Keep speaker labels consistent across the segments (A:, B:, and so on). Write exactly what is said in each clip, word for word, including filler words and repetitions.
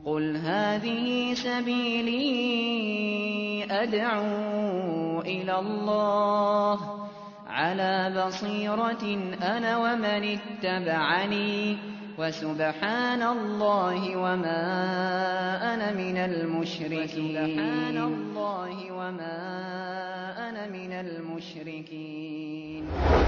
A: قُلْ هَٰذِهِ سَبِيلِي أَدْعُو إِلَى اللَّهِ عَلَىٰ بَصِيرَةٍ أَنَا وَمَنِ اتَّبَعَنِي ۖ وَسُبْحَانَ اللَّهِ وَمَا أَنَا مِنَ الْمُشْرِكِينَ.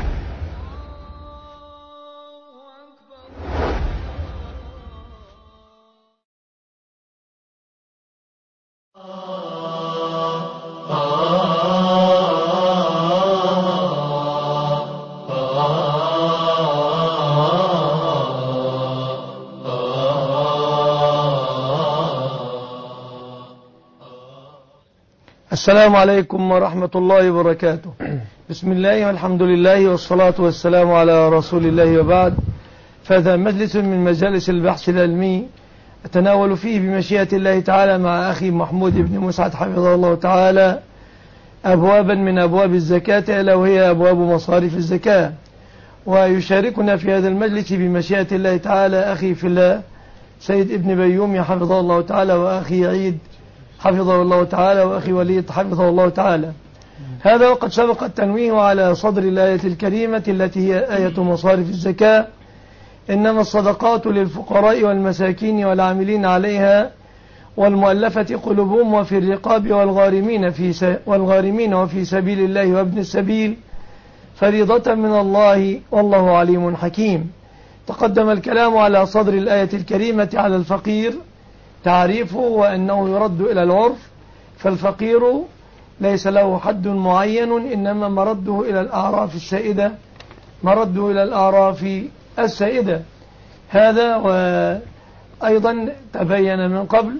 B: السلام عليكم ورحمة الله وبركاته. بسم الله والحمد لله والصلاة والسلام على رسول الله، وبعد. فهذا مجلس من مجالس البحث العلمي أتناول فيه بمشيئة الله تعالى مع أخي محمود بن مسعد حفظه الله تعالى أبوابا من أبواب الزكاة، ألا وهي أبواب مصارف الزكاة. ويشاركنا في هذا المجلس بمشيئة الله تعالى أخي في الله سيد ابن بيومي حفظه الله تعالى، وأخي عيد حفظه الله تعالى، وأخي وليد حفظه الله تعالى. هذا وقد سبق التنويه على صدر الآية الكريمة التي هي آية مصارف الزكاة: إنما الصدقات للفقراء والمساكين والعاملين عليها والمؤلفة قلوبهم وفي الرقاب والغارمين في والغارمين وفي سبيل الله وابن السبيل فريضة من الله والله عليم حكيم. تقدم الكلام على صدر الآية الكريمة على الفقير، تعريفه وأنه يرد إلى العرف، فالفقير ليس له حد معين، إنما مرده إلى الأعراف السائدة مرده إلى الأعراف السائدة. هذا وأيضا تبين من قبل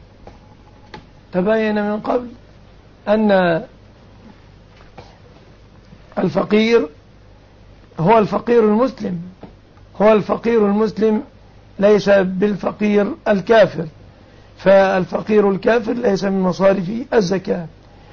B: تبين من قبل أن الفقير هو الفقير المسلم هو الفقير المسلم ليس بالفقير الكافر، فالفقير الكافر ليس من مصارف الزكاة.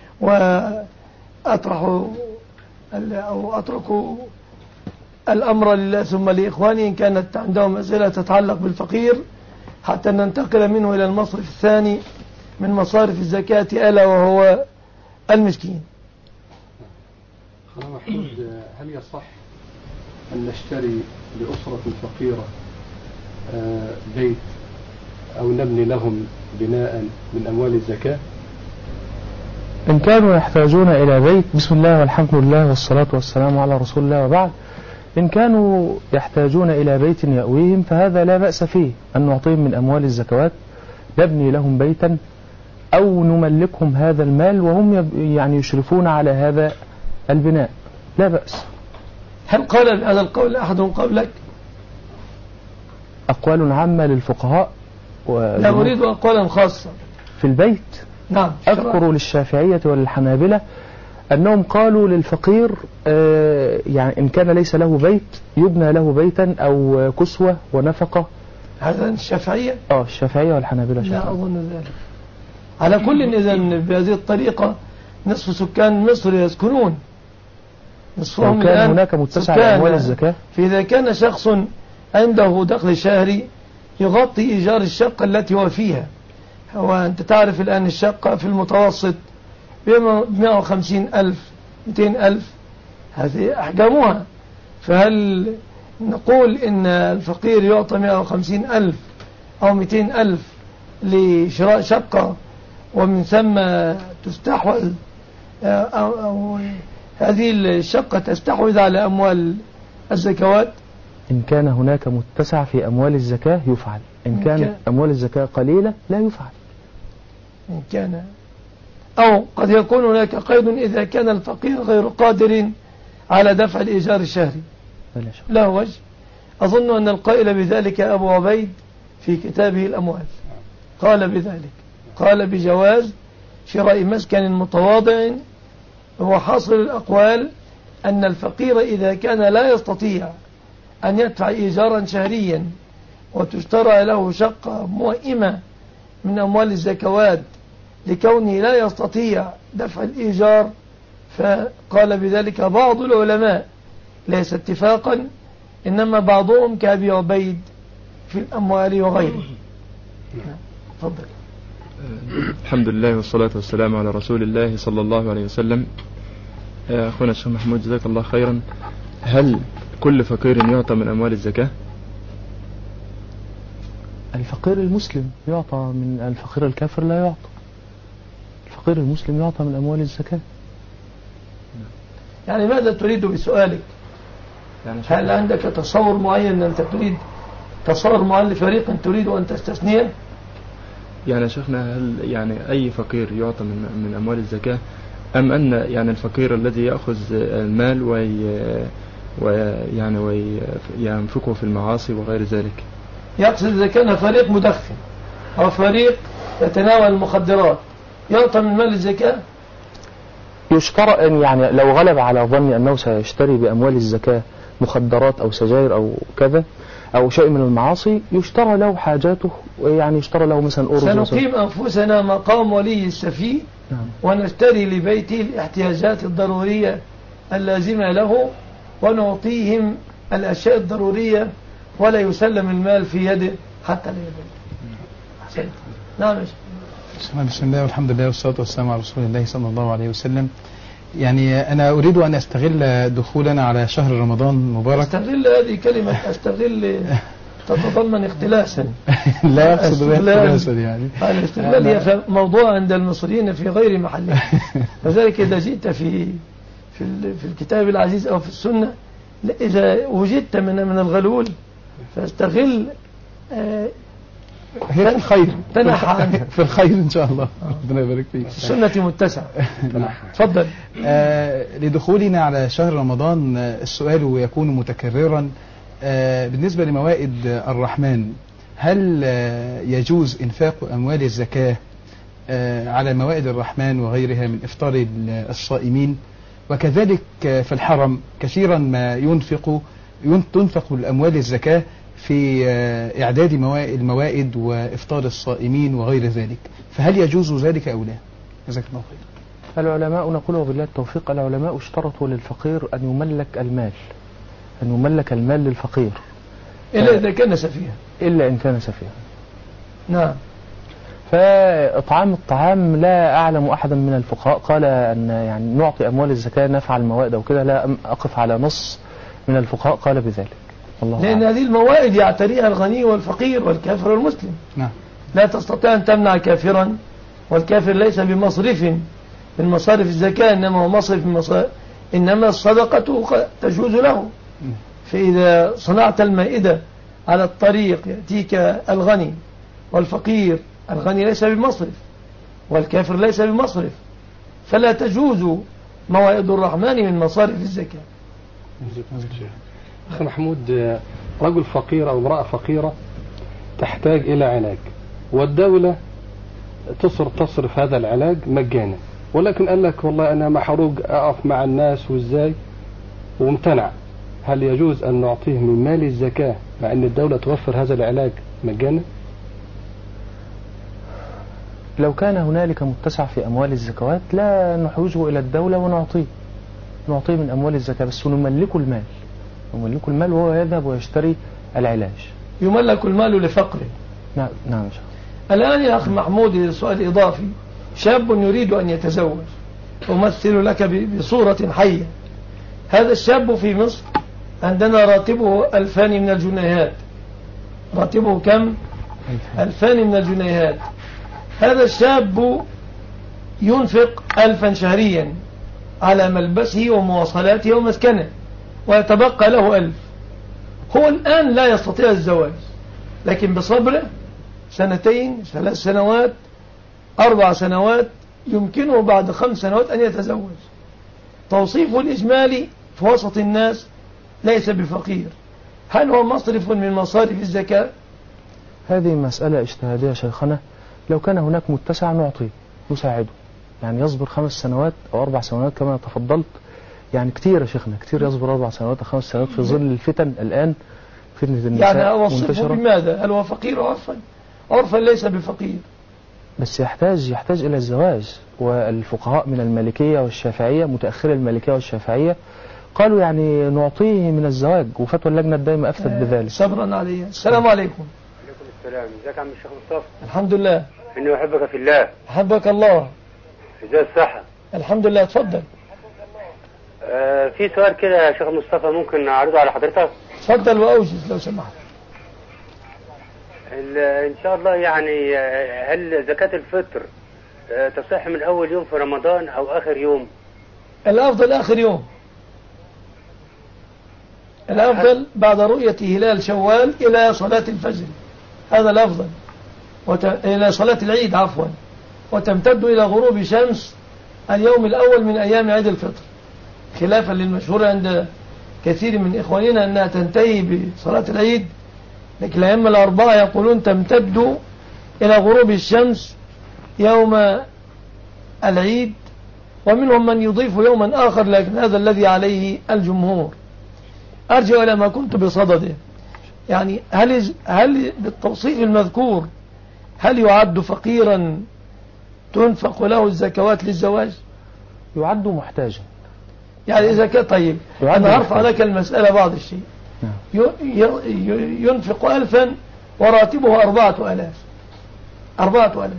B: وأطرح أو أترك الأمر لله ثم لإخواني إن كانت عندهم أسئلة تتعلق بالفقير، حتى ننتقل منه إلى المصرف الثاني من مصارف الزكاة، ألا وهو المسكين.
C: أخي محمود، هل يصح أن نشتري لأسرة فقيرة بيت أو نبني لهم بناء من أموال الزكاة؟
D: إن كانوا يحتاجون إلى بيت، بسم الله والحمد لله والصلاة والسلام على رسول الله، وبعد. إن كانوا يحتاجون إلى بيت يأويهم فهذا لا بأس فيه أن نعطيهم من أموال الزكوات، نبني لهم بيتا أو نملكهم هذا المال وهم يعني يشرفون على هذا البناء، لا بأس.
B: هل قال هذا القول أحد قبلك؟
D: أقوال عامة للفقهاء،
B: لا أريد أقوالا خاصة
D: في البيت.
B: نعم.
D: أذكر للشافعية وللحنابلة أنهم قالوا للفقير آه يعني إن كان ليس له بيت يبنى له بيتا أو كسوة ونفقة.
B: هذا الشافعية؟
D: آه الشافعية والحنابلة.
B: لا أظن ذلك. على كل إذن بهذه الطريقة نصف سكان مصر يسكنون،
D: نصفهم كان هناك متسع لأموال الزكاة.
B: فإذا كان شخص عنده دخل شهري يغطي إيجار الشقة التي هو فيها، وأنت تعرف الآن الشقة في المتوسط بمئة وخمسين ألف مئتين ألف، هذه أحجامها. فهل نقول إن الفقير يعطى مئة وخمسين ألف أو مئتين ألف لشراء شقة ومن ثم تستحوذ أو, أو هذه الشقة تستحوذ على أموال الزكوات؟
D: إن كان هناك متسع في أموال الزكاة يفعل، إن كان أموال الزكاة قليلة لا يفعل.
B: إن كان أو قد يكون هناك قيد إذا كان الفقير غير قادر على دفع الإيجار الشهري لا وجه. أظن أن القائل بذلك أبو عبيد في كتابه الأموال قال بذلك، قال بجواز شراء مسكن متواضع. هو حاصل الأقوال أن الفقير إذا كان لا يستطيع أن يدفع إيجارا شهريا وتشترى له شقة موئمة من أموال الزكوات لكونه لا يستطيع دفع الإيجار، فقال بذلك بعض العلماء ليس اتفاقا، إنما بعضهم كأبي عبيد في الأموال وغيره. تفضل.
E: الحمد لله والصلاة والسلام على رسول الله صلى الله عليه وسلم. أخونا الشيخ محمود جزاك الله خيرا، هل كل فقير يعطى من أموال الزكاة؟
D: الفقير المسلم يعطى من الفقير الكافر لا يعطى. الفقير المسلم يعطى من أموال الزكاة.
B: يعني ماذا تريد بسؤالك؟ يعني هل عندك تصور معين أنت تريد تصور معين لفريق تريد أن تستثنيه؟
E: يعني شيخنا هل يعني أي فقير يعطى من من أموال الزكاة، أم أن يعني الفقير الذي يأخذ المال وي ويعني وينفقه في المعاصي وغير ذلك؟
B: يقصد إذا كان فريق مدخن أو فريق يتناول المخدرات يعطى من مال الزكاة؟
D: يشترط أن يعني لو غلب على ظني أنه سيشتري بأموال الزكاة مخدرات أو سجاير أو كذا أو شيء من المعاصي، يشترى له حاجاته، يعني يشترى له مثلا أرز.
B: سنقيم أنفسنا مقام ولي السفيه، نعم. ونشتري لبيته الاحتياجات الضرورية اللازمة له ونعطيهم الأشياء الضرورية ولا يسلم المال في يده حتى لا يبين. نعم.
F: بسم الله والحمد لله والصلاة والسلام على رسول الله صلى الله عليه وسلم. يعني أنا أريد أن أستغل دخولنا على شهر رمضان المبارك.
B: أستغل هذه كلمة أستغل تتضمن اختلاسا.
F: لا أقصد بها اختلاسا يعني.
B: الاستغلال هي موضوع عند المصريين في غير محله. لذلك إذا جئت في في في الكتاب العزيز أو في السنة، إذا وجدت من من الغلول فاستغل آه
F: هي في الخير،
B: تنحى عنها
F: في الخير إن شاء الله. ربنا يبارك فيك.
B: السنة متسعة. تفضل.
F: آه لدخولنا على شهر رمضان آه السؤال يكون متكررا آه بالنسبة لموائد الرحمن، هل آه يجوز إنفاق أموال الزكاة آه على موائد الرحمن وغيرها من إفطار الصائمين؟ وكذلك آه في الحرم كثيرا ما ينفق تنفق الأموال الزكاة في إعداد الموائد وإفطار الصائمين وغير ذلك، فهل يجوز ذلك أو لا؟ جزاك الله خير.
D: العلماء نقول وبالله التوفيق، العلماء اشترطوا للفقير أن يملك المال، أن يملك المال للفقير
B: إلا إذا كان سفيها،
D: إلا إن كان سفيها.
B: نعم.
D: فإطعام الطعام لا أعلم أحدا من الفقهاء قال أن يعني نعطي أموال الزكاة نفعل الموائد أو كده، لا أقف على نص من الفقهاء قال بذلك.
B: لأن هذه الموائد يعتريها الغني والفقير والكافر والمسلم.
F: نعم.
B: لا تستطيع أن تمنع كافرا، والكافر ليس بمصرف من مصارف الزكاة، إنما هو مصرف من مصارف، إنما الصدقة تجوز له. فإذا صنعت المائدة على الطريق يأتيك الغني والفقير، الغني ليس بمصرف والكافر ليس بمصرف، فلا تجوز موائد الرحمن من مصارف الزكاة.
C: أخي محمود، رجل فقير أو امرأة فقيرة تحتاج إلى علاج، والدولة تصرف تصرف هذا العلاج مجانا، ولكن قال لك والله أنا محروق أقف مع الناس وإزاي وامتنع، هل يجوز أن نعطيه من مال الزكاة مع أن الدولة توفر هذا العلاج مجانا؟
D: لو كان هنالك متسع في أموال الزكوات لا نحوجه إلى الدولة ونعطيه، نعطيه من أموال الزكاة، بس نملكه المال، نملكه المال وهو يذهب ويشتري العلاج.
B: يملك المال لفقره.
D: نعم نعم.
B: الآن يا أخي محمود سؤال إضافي، شاب يريد أن يتزوج، أمثل لك بصورة حية. هذا الشاب في مصر عندنا راتبه ألفان من الجنيهات. راتبه كم؟ ألفان من الجنيهات. هذا الشاب ينفق ألفا شهريا على ملبسه ومواصلاته ومسكنه، ويتبقى له ألف. هو الآن لا يستطيع الزواج، لكن بصبره سنتين ثلاث سنوات أربع سنوات يمكنه بعد خمس سنوات أن يتزوج. توصيفه الإجمالي في وسط الناس ليس بفقير. هل هو مصرف من مصارف الزكاة؟
D: هذه مسألة اجتهادية شيخنا. لو كان هناك متسع نعطيه نساعده، يعني يصبر خمس سنوات أو أربع سنوات كما تفضلت، يعني كتير يا شيخنا، كتير يصبر أربع سنوات أو خمس سنوات في ظل الفتن الآن، فتنة النساء
B: يعني أوصفه بماذا؟ هل هو فقير عرفا؟ عرفا ليس بفقير،
D: بس يحتاج يحتاج إلى الزواج. والفقهاء من المالكية والشافعية، متأخر المالكية والشافعية، قالوا يعني نعطيه من الزواج، وفتوى اللجنة الدائمة أفتت بذلك.
B: صبرا عليه. السلام عليكم.
G: السلام. ازيك يا عم الشيخ مصطفى؟
B: الحمد لله.
G: اني احبك في الله.
B: أحبك الله.
G: ازاي الصحة؟
B: الحمد لله. اتفضل.
G: آه في سؤال كده يا شيخ مصطفى ممكن اعرضه على حضرتك؟
B: اتفضل وأوجز لو سمحت.
G: ان شاء الله يعني هل زكاة الفطر آه تصح من اول يوم في رمضان او اخر يوم؟
B: الأفضل آخر يوم. الأفضل بعد رؤية هلال شوال إلى صلاة الفجر، هذا الأفضل. وت... إلى صلاة العيد عفوا، وتمتد إلى غروب شمس اليوم الأول من أيام عيد الفطر، خلافا للمشهور عند كثير من إخواننا أنها تنتهي بصلاة العيد، لكن الأئمة الأربعة يقولون تمتد إلى غروب الشمس يوم العيد، ومنهم من يضيف يوما آخر، لكن هذا الذي عليه الجمهور. أرجع إلى ما كنت بصدده، يعني هل هل بالتوصيف المذكور هل يعد فقيرا تنفق له الزكوات للزواج؟
D: يعد محتاجا.
B: يعني إذا كان طيب أنا أرفع لك المسألة بعض الشيء. ينفق ألفا وراتبه أربعة ألاف أربعة ألاف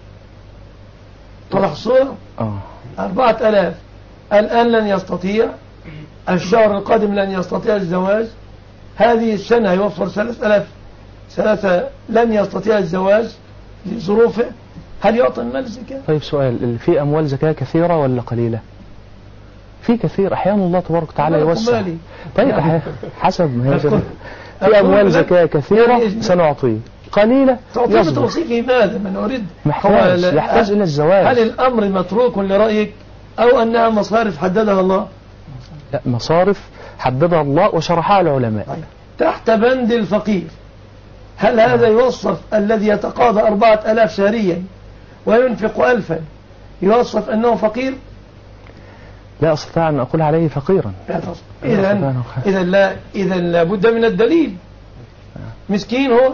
B: طرح الصورة أربعة ألاف، الآن لن يستطيع، الشهر القادم لن يستطيع الزواج، هذه السنة يوفر ثلاثة ألاف، ثلاثة لن يستطيع الزواج لظروفه، هل يعطي المال زكاة؟
D: طيب سؤال، في أموال زكاة كثيرة ولا قليلة؟ في كثير، أحيانا الله تبارك وتعالى يوسع. طيب يعني حسب ما هي. في أموال زكاة كثيرة سنعطيه، قليلة
B: تعطيه بتوصيفه ماذا؟ من أريد
D: محتاج يحتاج إلى الزواج.
B: هل الأمر متروك لرأيك أو أنها مصارف حددها الله؟
D: لا، مصارف حددها الله وشرحها العلماء.
B: تحت بند الفقير، هل هذا يوصف الذي يتقاضى أربعة ألاف شهريا وينفق ألفا يوصف أنه فقير؟
D: لا أستطيع أن أقول عليه فقيرا.
B: إذا إذا لا إذا لابد من الدليل. مسكين هو؟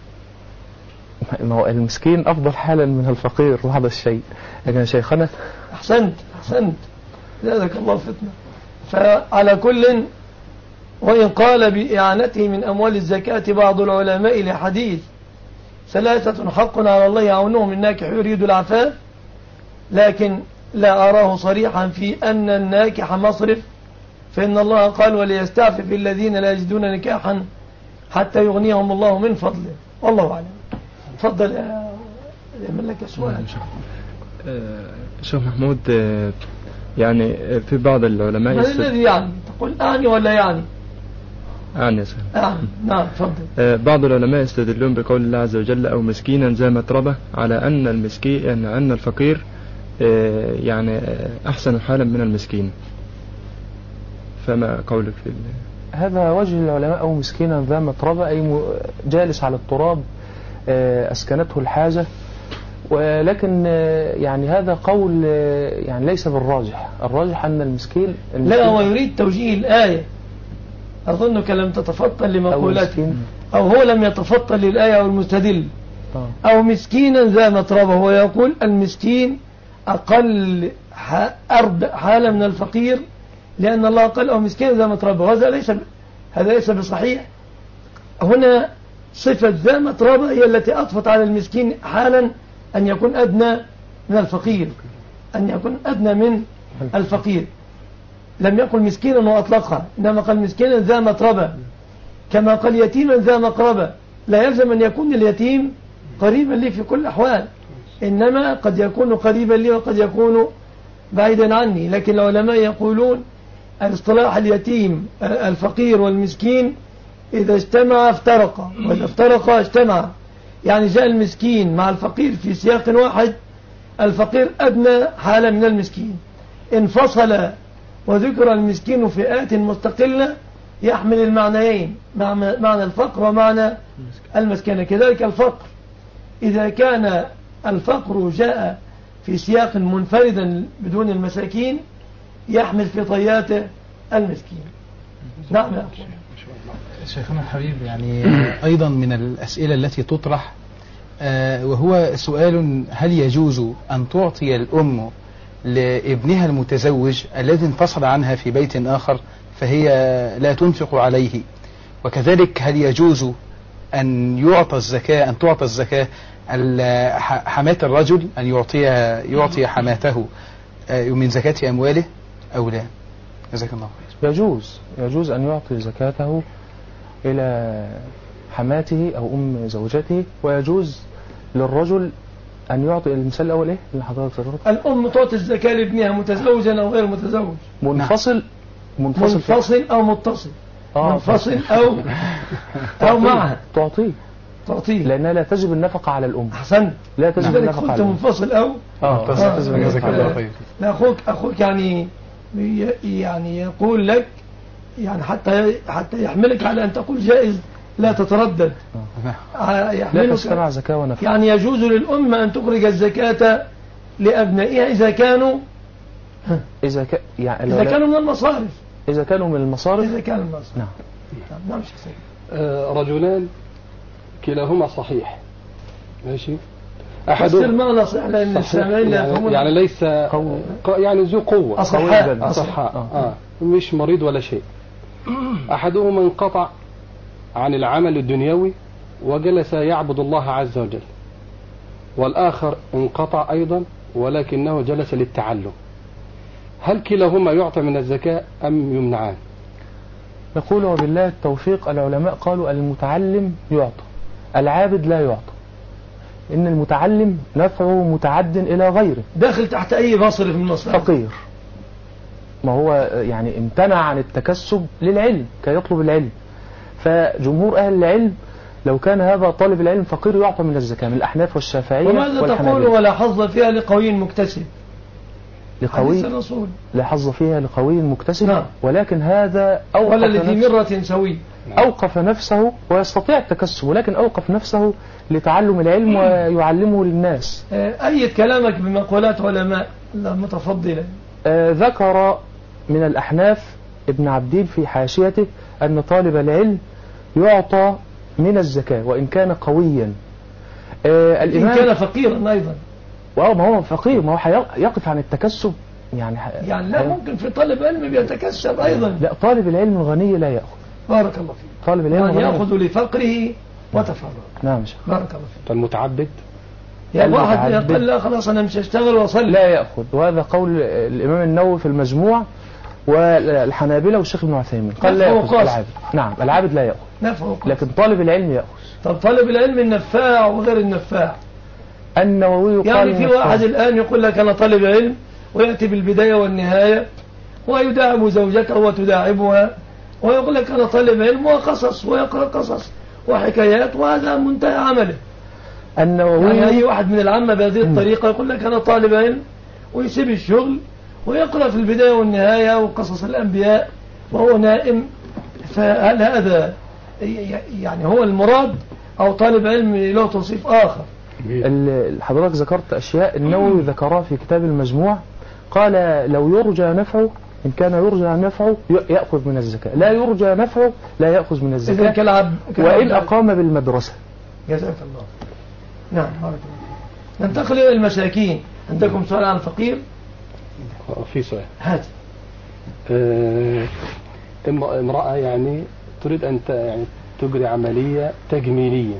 D: المسكين أفضل حالا من الفقير وهذا الشيء. لكن شيخنا
B: أحسنت أحسنت زادك الله فتنة. فعلى كل، وإن قال بإعانته من أموال الزكاة بعض العلماء لحديث ثلاثة حق على الله يعونهم الناكح يريد العفاف، لكن لا أراه صريحا في أن الناكح مصرف، فإن الله قال وليستعفف الذين لا يجدون نكاحا حتى يغنيهم الله من فضله، والله أعلم. تفضل يا من لك سؤال.
E: شيخ محمود، يعني في بعض العلماء
B: ما الذي يعني تقول أعني ولا يعني؟
E: أعني يا سيدي.
B: أعني نعم تفضل.
E: بعض العلماء يستدلون بقول الله عز وجل أو مسكينا ذا متربة على أن المسكين أن أن الفقير يعني أحسن حالا من المسكين، فما قولك في
D: هذا؟ وجه العلماء أو مسكينا ذا متربة أي جالس على التراب أسكنته الحاجة، ولكن يعني هذا قول يعني ليس بالراجح. الراجح أن المسكين, المسكين
B: لا، هو يريد توجيه الآية، أظنك لم تتفطن لمقولته، أو, أو هو لم يتفطن للآية أو المستدل. أو مسكينا ذا متربة، هو يقول المسكين أقل حالة من الفقير، لأن الله قال أو مسكينا ذا متربة، وهذا ليس هذا ليس بصحيح. هنا صفة ذا متربة هي التي أضفت على المسكين حالا أن يكون أدنى من الفقير، أن يكون أدنى من الفقير. لم يقل مسكينا وأطلقها، إنما قال مسكينا ذا متربة، كما قال يتيما ذا مقربة. لا يلزم أن يكون اليتيم قريبا لي في كل الأحوال، إنما قد يكون قريبا لي وقد يكون بعيدا عني. لكن العلماء يقولون الاصطلاح اليتيم الفقير والمسكين إذا اجتمع افترقا، وإذا افترقا اجتمع. يعني جاء المسكين مع الفقير في سياق واحد، الفقير أدنى حالة من المسكين. انفصل وذكر المسكين فئات مستقلة يحمل المعنيين، معنى الفقر ومعنى المسكنة. كذلك الفقر إذا كان الفقر جاء في سياق منفردا بدون المساكين يحمل في طياته المسكين. نعم يا أخي.
F: شيخنا الحبيب، يعني أيضا من الأسئلة التي تطرح آه وهو سؤال: هل يجوز أن تعطي الأم لابنها المتزوج الذي انفصل عنها في بيت آخر فهي لا تنفق عليه؟ وكذلك هل يجوز أن يعطى الزكاة أن تعطى الزكاة حماة الرجل، أن يعطي يعطي حماته من زكاة أمواله أو لا؟ جزاك الله خير.
D: يجوز يجوز أن يعطي زكاته إلى حماته أو أم زوجته، ويجوز للرجل أن يعطي. المثال الأول إيه اللي حضرتك ذكرته؟
B: الأم تعطي الزكاة لابنها متزوجا أو غير متزوج،
D: منفصل منفصل,
B: منفصل أو متصل،
D: آه
B: منفصل أو أو معها
D: تعطيه
B: تعطيه
D: لأنها لا تجب النفقة على الأم.
B: أحسن،
D: لا تجب النفقة على الأم.
B: منفصل أو
D: آه
F: منفصل. جزاك الله خير.
B: أخوك أخوك يعني يعني يقول لك يعني حتى حتى يحملك على أن تقول جائز لا تتردد.
D: لا تستمع زكاة ونفقة.
B: يعني يجوز للأم أن تخرج الزكاة لأبنائها إذا كانوا
D: إذا ك... يعني
B: إذا كانوا من المصارف
D: إذا كانوا من المصارف
B: إذا كانوا من المصارف.
D: نعم
B: نعم شخصيا.
C: آه رجلان كلاهما صحيح ماشي،
B: أحدهم ما نصح لأن السامعين لا
C: يعني, يعني ليس
D: قو...
C: يعني ذو قوة
B: أصحاء
C: أصحاء آه. آه. مش مريض ولا شيء. أحدهما انقطع عن العمل الدنيوي وجلس يعبد الله عز وجل، والآخر انقطع أيضا ولكنه جلس للتعلم. هل كلاهما يعطى من الزكاة أم يمنعان؟
D: نقول وبالله التوفيق. العلماء قالوا المتعلم يعطى، العابد لا يعطى، إن المتعلم نفعه متعد إلى غيره.
B: داخل تحت أي مصرف من المصارف.
D: فقير، ما هو يعني امتنع عن التكسب للعلم كي يطلب العلم. فجمهور أهل العلم لو كان هذا طالب العلم فقير يعطى من الزكاة، من الأحناف والشافعية
B: والحنابلة. وماذا تقول ولا حظ فيها لقوي مكتسب؟
D: لقوي لا حظ فيها لقوي مكتسب. نعم. ولكن هذا أوقف
B: ولا لذي مرة سوي.
D: أوقف نفسه ويستطيع التكسب، ولكن أوقف نفسه لتعلم العلم ويعلمه للناس.
B: أيد كلامك بمقولات علماء متفضلة.
D: آه ذكر من الأحناف ابن عبدين في حاشيته أن طالب العلم يعطى من الزكاة وإن كان قويا.
B: آه الإمام إن كان فقيرا أيضا.
D: واو ما هو فقير، ما هو يقف عن التكسب يعني.
B: يعني لا ممكن في طالب علم بيتكسب أيضا.
D: لا، طالب العلم الغني لا يأخذ.
B: بارك الله فيك.
D: طالب العلم
B: يعني يأخذ لفقره وتفرغ.
D: نعم شيخ.
B: بارك الله فيك.
C: المتعبد
B: يا واحد يقول لا خلاص أنا مش هشتغل وأصلي.
D: لا يأخذ، وهذا قول الإمام النووي في المجموع والحنابلة والشيخ ابن عثيمين قال لا يأخذ العابد. نعم العابد لا يأخذ
B: نفعه،
D: لكن طالب العلم يأخذ.
B: طب طالب العلم النفاع وغير النفاع.
D: النووي قال
B: يعني في واحد الآن يقول لك أنا طالب علم ويأتي بالبداية والنهاية ويداعب زوجته وتداعبها ويقول لك أنا طالب علم وقصص ويقرأ قصص وحكايات وهذا منتهى عمله.
D: النووي
B: يعني أي واحد من العامة بهذه الطريقة يقول لك أنا طالب علم ويسيب الشغل ويقرأ في البداية والنهاية وقصص الأنبياء وهو نائم. فهل هذا يعني هو المراد أو طالب علم له توصيف آخر؟
D: حضرتك ذكرت أشياء النووي ذكرها في كتاب المجموع. قال لو يرجى نفعه، إن كان يرجى نفعه يأخذ من الزكاة، لا يرجى نفعه لا يأخذ من الزكاة.
B: كالعب
D: وإن أقام بالمدرسة.
B: جزاك الله. نعم بارك الله. ننتقل إلى المساكين. عندكم سؤال عن الفقير؟
C: في سؤال.
B: هات.
C: اه امرأة يعني تريد أن يعني تجري عملية تجميلية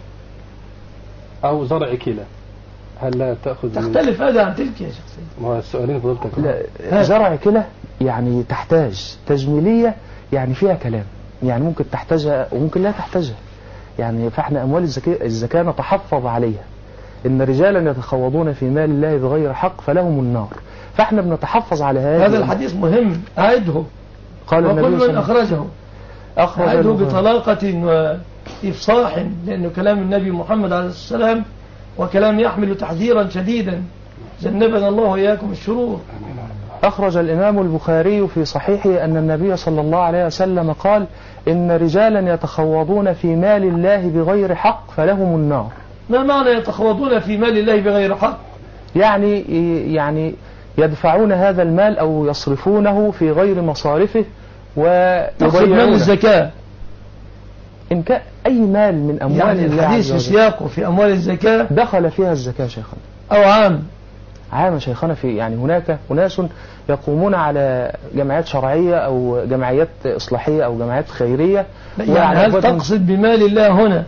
C: أو زرع كلى، هل لا تأخذ؟
B: تختلف هذا عن تلك يا شخصيا.
C: ما السؤالين فضلتك.
D: لا، زرع كلى يعني تحتاج، تجميلية يعني فيها كلام، يعني ممكن تحتاجها وممكن لا تحتاجها. يعني فاحنا أموال الزكاة, الزكاة نتحفظ عليها. إن رجالا يتخوضون في مال الله بغير حق فلهم النار، فاحنا بنتحفظ على هذا.
B: هذا الحديث مهم أعده.
D: قال النبي
B: وكل من أخرجه أعده بطلاقة وإفصاح، لأنه كلام النبي محمد عليه السلام وكلام يحمل تحذيرا شديدا جنبنا الله وإياكم الشرور.
D: أخرج الإمام البخاري في صحيحه أن النبي صلى الله عليه وسلم قال إن رجالا يتخوضون في مال الله بغير حق فلهم النار.
B: ما معنى يتخوضون في مال الله بغير حق؟
D: يعني يعني يدفعون هذا المال أو يصرفونه في غير مصارفه ويضيعون
B: مال الزكاة.
D: إن كان أي مال من أموال
B: يعني
D: الله
B: الحديث في سياقه في أموال الزكاة
D: دخل فيها الزكاة شيخنا
B: أو عام
D: عام شيخنا. في يعني هناك أناس يقومون على جمعيات شرعية أو جمعيات إصلاحية أو جمعيات خيرية.
B: يعني هل تقصد بمال الله هنا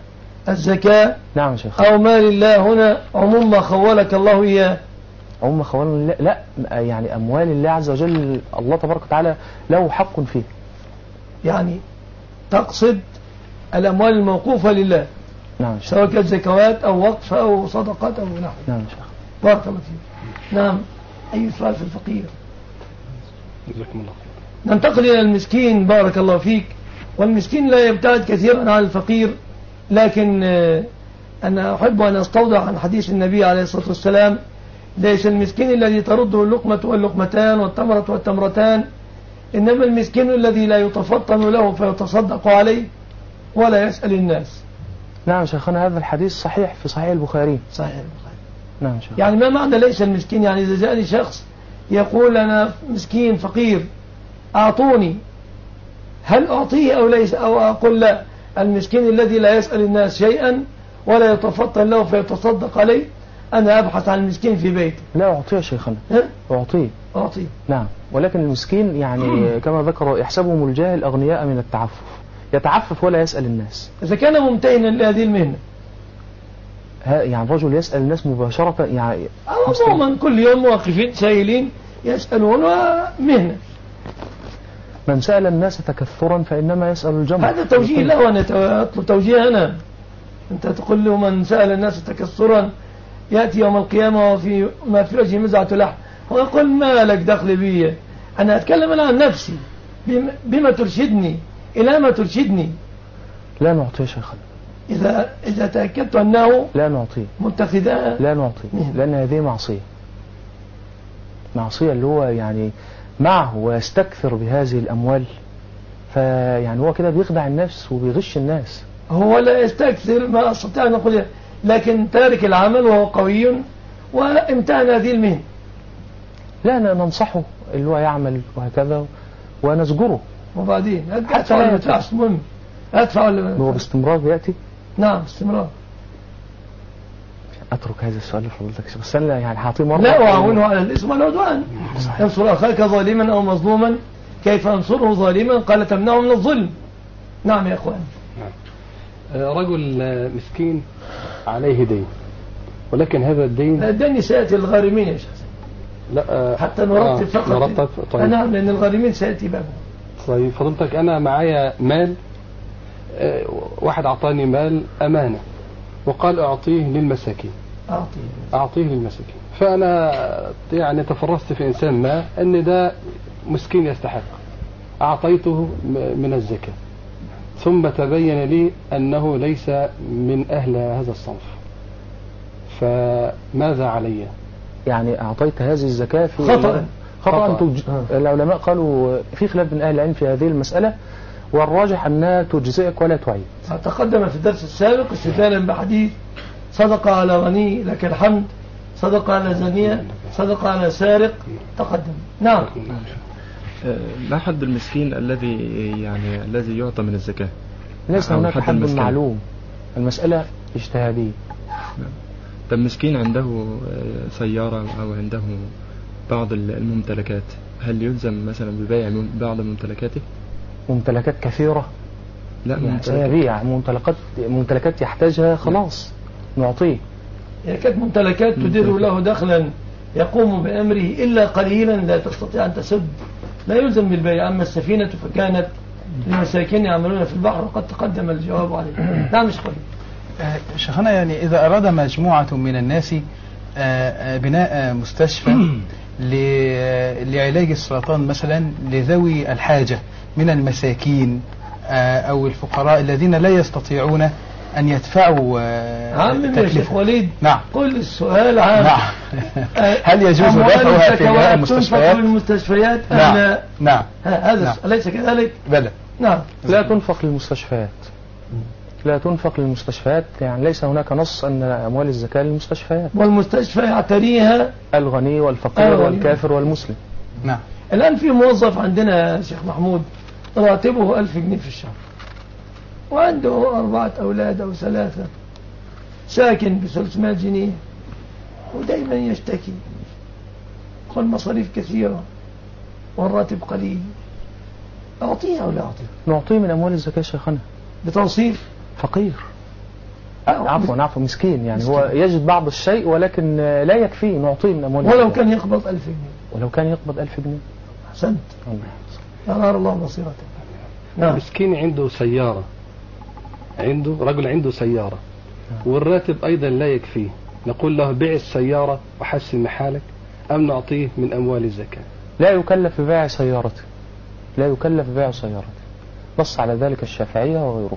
B: الزكاة
D: نعم يا شيخ.
B: أو مال الله هنا عموم ما خولك الله إياه؟
D: عموم خوان لا, لا يعني أموال الله عز وجل الله تبارك وتعالى له حق فيه.
B: يعني تقصد الأموال الموقوفة لله.
D: نعم شيخ.
B: سواء كانت زكوات أو وقف أو صدقات أو نحو.
D: نعم يا شيخ.
B: بارك الله فيك. نعم. أي سؤال في الفقير؟
C: جزاكم الله خير.
B: ننتقل إلى المسكين. بارك الله فيك. والمسكين لا يبتعد كثيرا عن الفقير، لكن أنا أحب أن أستوضح عن حديث النبي عليه الصلاة والسلام: ليس المسكين الذي ترده اللقمة واللقمتان والتمرة والتمرتان، إنما المسكين الذي لا يتفطن له فيتصدق عليه ولا يسأل الناس.
D: نعم شيخنا، هذا الحديث صحيح في صحيح البخاري.
B: صحيح البخاري.
D: نعم شيخ.
B: يعني ما معنى ليس المسكين؟ يعني إذا جاءني شخص يقول أنا مسكين فقير أعطوني، هل أعطيه أو ليس؟ أو أقول لا، المسكين الذي لا يسأل الناس شيئا ولا يتفطن له فيتصدق عليه، أنا أبحث عن المسكين في بيته.
D: لا أعطيه شيخنا. أعطيه.
B: أعطيه.
D: نعم، ولكن المسكين يعني كما ذكر يحسبهم الجاهل أغنياء من التعفف، يتعفف ولا يسأل الناس.
B: إذا كان ممتهنا لهذه المهنة،
D: يعني رجل يسأل الناس مباشرة، يعني
B: عموما كل يوم واقفين سائلين يسألون مهنة.
D: من سأل الناس تكثرا فإنما يسأل الجمع.
B: هذا توجيه له، وأنا أطلب توجيه أنا. أنت تقول له من سأل الناس تكثرا يأتي يوم القيامة وفي ما في وجهه مزعة لحم، ويقول ما لك دخل بي، أنا أتكلم أنا عن نفسي. بما ترشدني؟ إلى ما ترشدني؟
D: لا نعطيه شيخنا.
B: إذا إذا تأكدت أنه
D: لا نعطيه
B: متخذها
D: لا نعطيه، لأن هذه معصية. معصية اللي هو يعني معه ويستكثر بهذه الأموال، فيعني هو كده بيخدع الناس وبيغش الناس.
B: هو لا يستكثر، ما أستطيع أن أقول، لكن تارك العمل وهو قوي وامتهن هذه المهنة.
D: لا ننصحه اللي هو يعمل وهكذا ونزجره.
B: وبعدين أدفع ولا ما أدفعش؟ مهم أدفع ولا
D: هو باستمرار بيأتي؟
B: نعم باستمرار.
D: أترك هذا السؤال لفضلتك، بس أنا يعني هعطيه مرة.
B: لا أعاونه على الإثم والعدوان. ينصر أخاك ظالما أو مظلوما كيف أنصره ظالما؟ قال تمنعه من الظلم. نعم يا أخوان.
C: رجل مسكين عليه دين، ولكن هذا الدين
B: الدين سيأتي الغارمين يا شيخ.
C: لا
B: حتى نرتب فقط.
C: نرتب. طيب.
B: نعم، لأن الغارمين سيأتي بابه.
C: طيب فضلتك، أنا معايا مال، واحد أعطاني مال أمانة وقال أعطيه للمساكين.
B: أعطيه
C: أعطيه للمساكين، فأنا يعني تفرست في إنسان ما أن ده مسكين يستحق، أعطيته من الزكاة، ثم تبين لي أنه ليس من أهل هذا الصنف، فماذا علي؟
D: يعني أعطيت هذه الزكاة في
B: خطأ.
D: خطأ. تج... العلماء قالوا في خلاف من أهل العلم في هذه المسألة، والراجح أنها تجزئك ولا تعيد.
B: تقدم في الدرس السابق استدلالا بحديث صدق على غني لك الحمد، صدق على زانية، صدق على سارق، تقدم. نعم.
E: ما حد المسكين الذي يعني الذي يعطى من الزكاة؟
D: ليس هناك حد معلوم، المسألة اجتهادية.
E: طب مسكين عنده سيارة أو عنده بعض الممتلكات، هل يلزم مثلا ببيع بعض ممتلكاته؟
D: ممتلكات كثيرة؟
E: لا،
D: سيبيع ممتلكات ممتلكات يحتاجها، خلاص نعطيه.
B: هي كانت ممتلكات تدير له دخلا يقوم بأمره إلا قليلا لا تستطيع أن تسد، لا يلزم بالبيع. أما السفينة فكانت لمساكين يعملون في البحر، وقد تقدم الجواب عليه. نعم مش قليل.
F: شيخنا، يعني إذا أراد مجموعة من الناس بناء مستشفى لعلاج السرطان مثلا لذوي الحاجة من المساكين أو الفقراء الذين لا يستطيعون أن يدفعوا
B: عام يا شيخ وليد.
F: نعم.
B: كل السؤال عام.
F: نعم. هل يجوز دفعها في بناء المستشفيات؟
B: المستشفيات
F: نعم. نعم.
B: هذا
F: نعم.
B: أليس كذلك؟
F: بلى.
B: نعم.
D: لا تنفق للمستشفيات، لا تنفق للمستشفيات، يعني ليس هناك نص أن أموال الزكاة للمستشفيات.
B: والمستشفى يعتريها
D: الغني والفقير
B: آه
D: والكافر والمسلم.
F: نعم.
B: الآن في موظف عندنا شيخ محمود راتبه ألف جنيه في الشهر، وعنده أربعة أولاد أو ثلاثة، ساكن بثلاثمائة جنيه، ودائما يشتكي، والمصاريف كثيرة والراتب قليل. أعطيه أو لا أعطيه؟
D: نعطيه من أموال الزكاة شيخنا.
B: بتوصيف
D: فقير. عفوا عفوا مسكين يعني مسكين. هو يجد بعض الشيء ولكن لا يكفيه نعطيه من أموال
B: ولو كان يقبض ألف جنيه
D: ولو كان يقبض ألف جنيه.
B: أحسنت. يا نار الله بصيرته.
C: نعم. مسكين عنده سيارة، عنده رجل عنده سيارة والراتب أيضا لا يكفيه، نقول له بيع السيارة وحسن محالك أم نعطيه من أموال الزكاة؟
D: لا يكلف ببيع سيارته، لا يكلف ببيع سيارته، نص على ذلك الشافعية وغيره.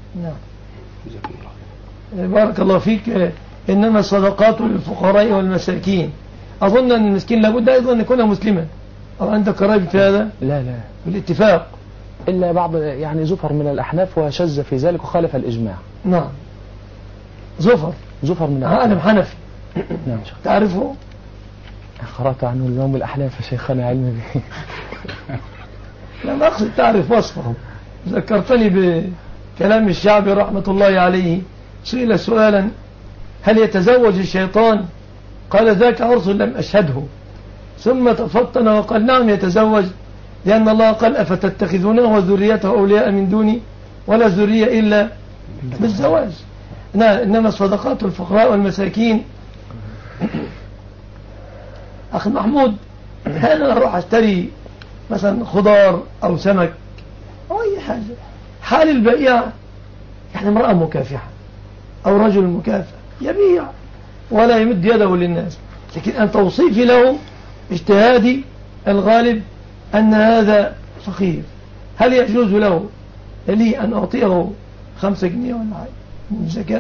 B: نعم. بارك الله فيك. إنما الصدقات للفقراء والمساكين. أظن أن المسكين لابد أيضا أن يكون مسلما، أو عندك قرائب في هذا؟
D: لا لا
B: بالاتفاق،
D: إلا بعض يعني زفر من الأحناف وشذ في ذلك وخالف الإجماع.
B: نعم. زفر
D: زفر من
B: الأحناف. عالم حنفي.
D: نعم.
B: تعرفه؟
D: قرأت عنه اليوم الأحناف شيخنا علمي به.
B: لا ما أقصد تعرف وصفهم. ذكرتني بكلام الشعبي رحمة الله عليه، سئل سؤالا: هل يتزوج الشيطان؟ قال: ذاك عرس لم أشهده. ثم تفطن وقال: نعم يتزوج، لأن الله قال: أفتتخذونه وذريته أولياء من دوني ولا ذرية إلا بالزواج. إنما الصدقات الفقراء والمساكين. أخي محمود، أنا أروح أشتري مثلا خضار أو سمك أو أي حاجة، حال البائع يعني امرأة مكافحة أو رجل مكافح يبيع ولا يمد يده للناس، لكن أن توصيفي له اجتهادي الغالب أن هذا فقير، هل يجوز له لي أن أعطيه خمسة جنيه ولا حاجة من زكاة؟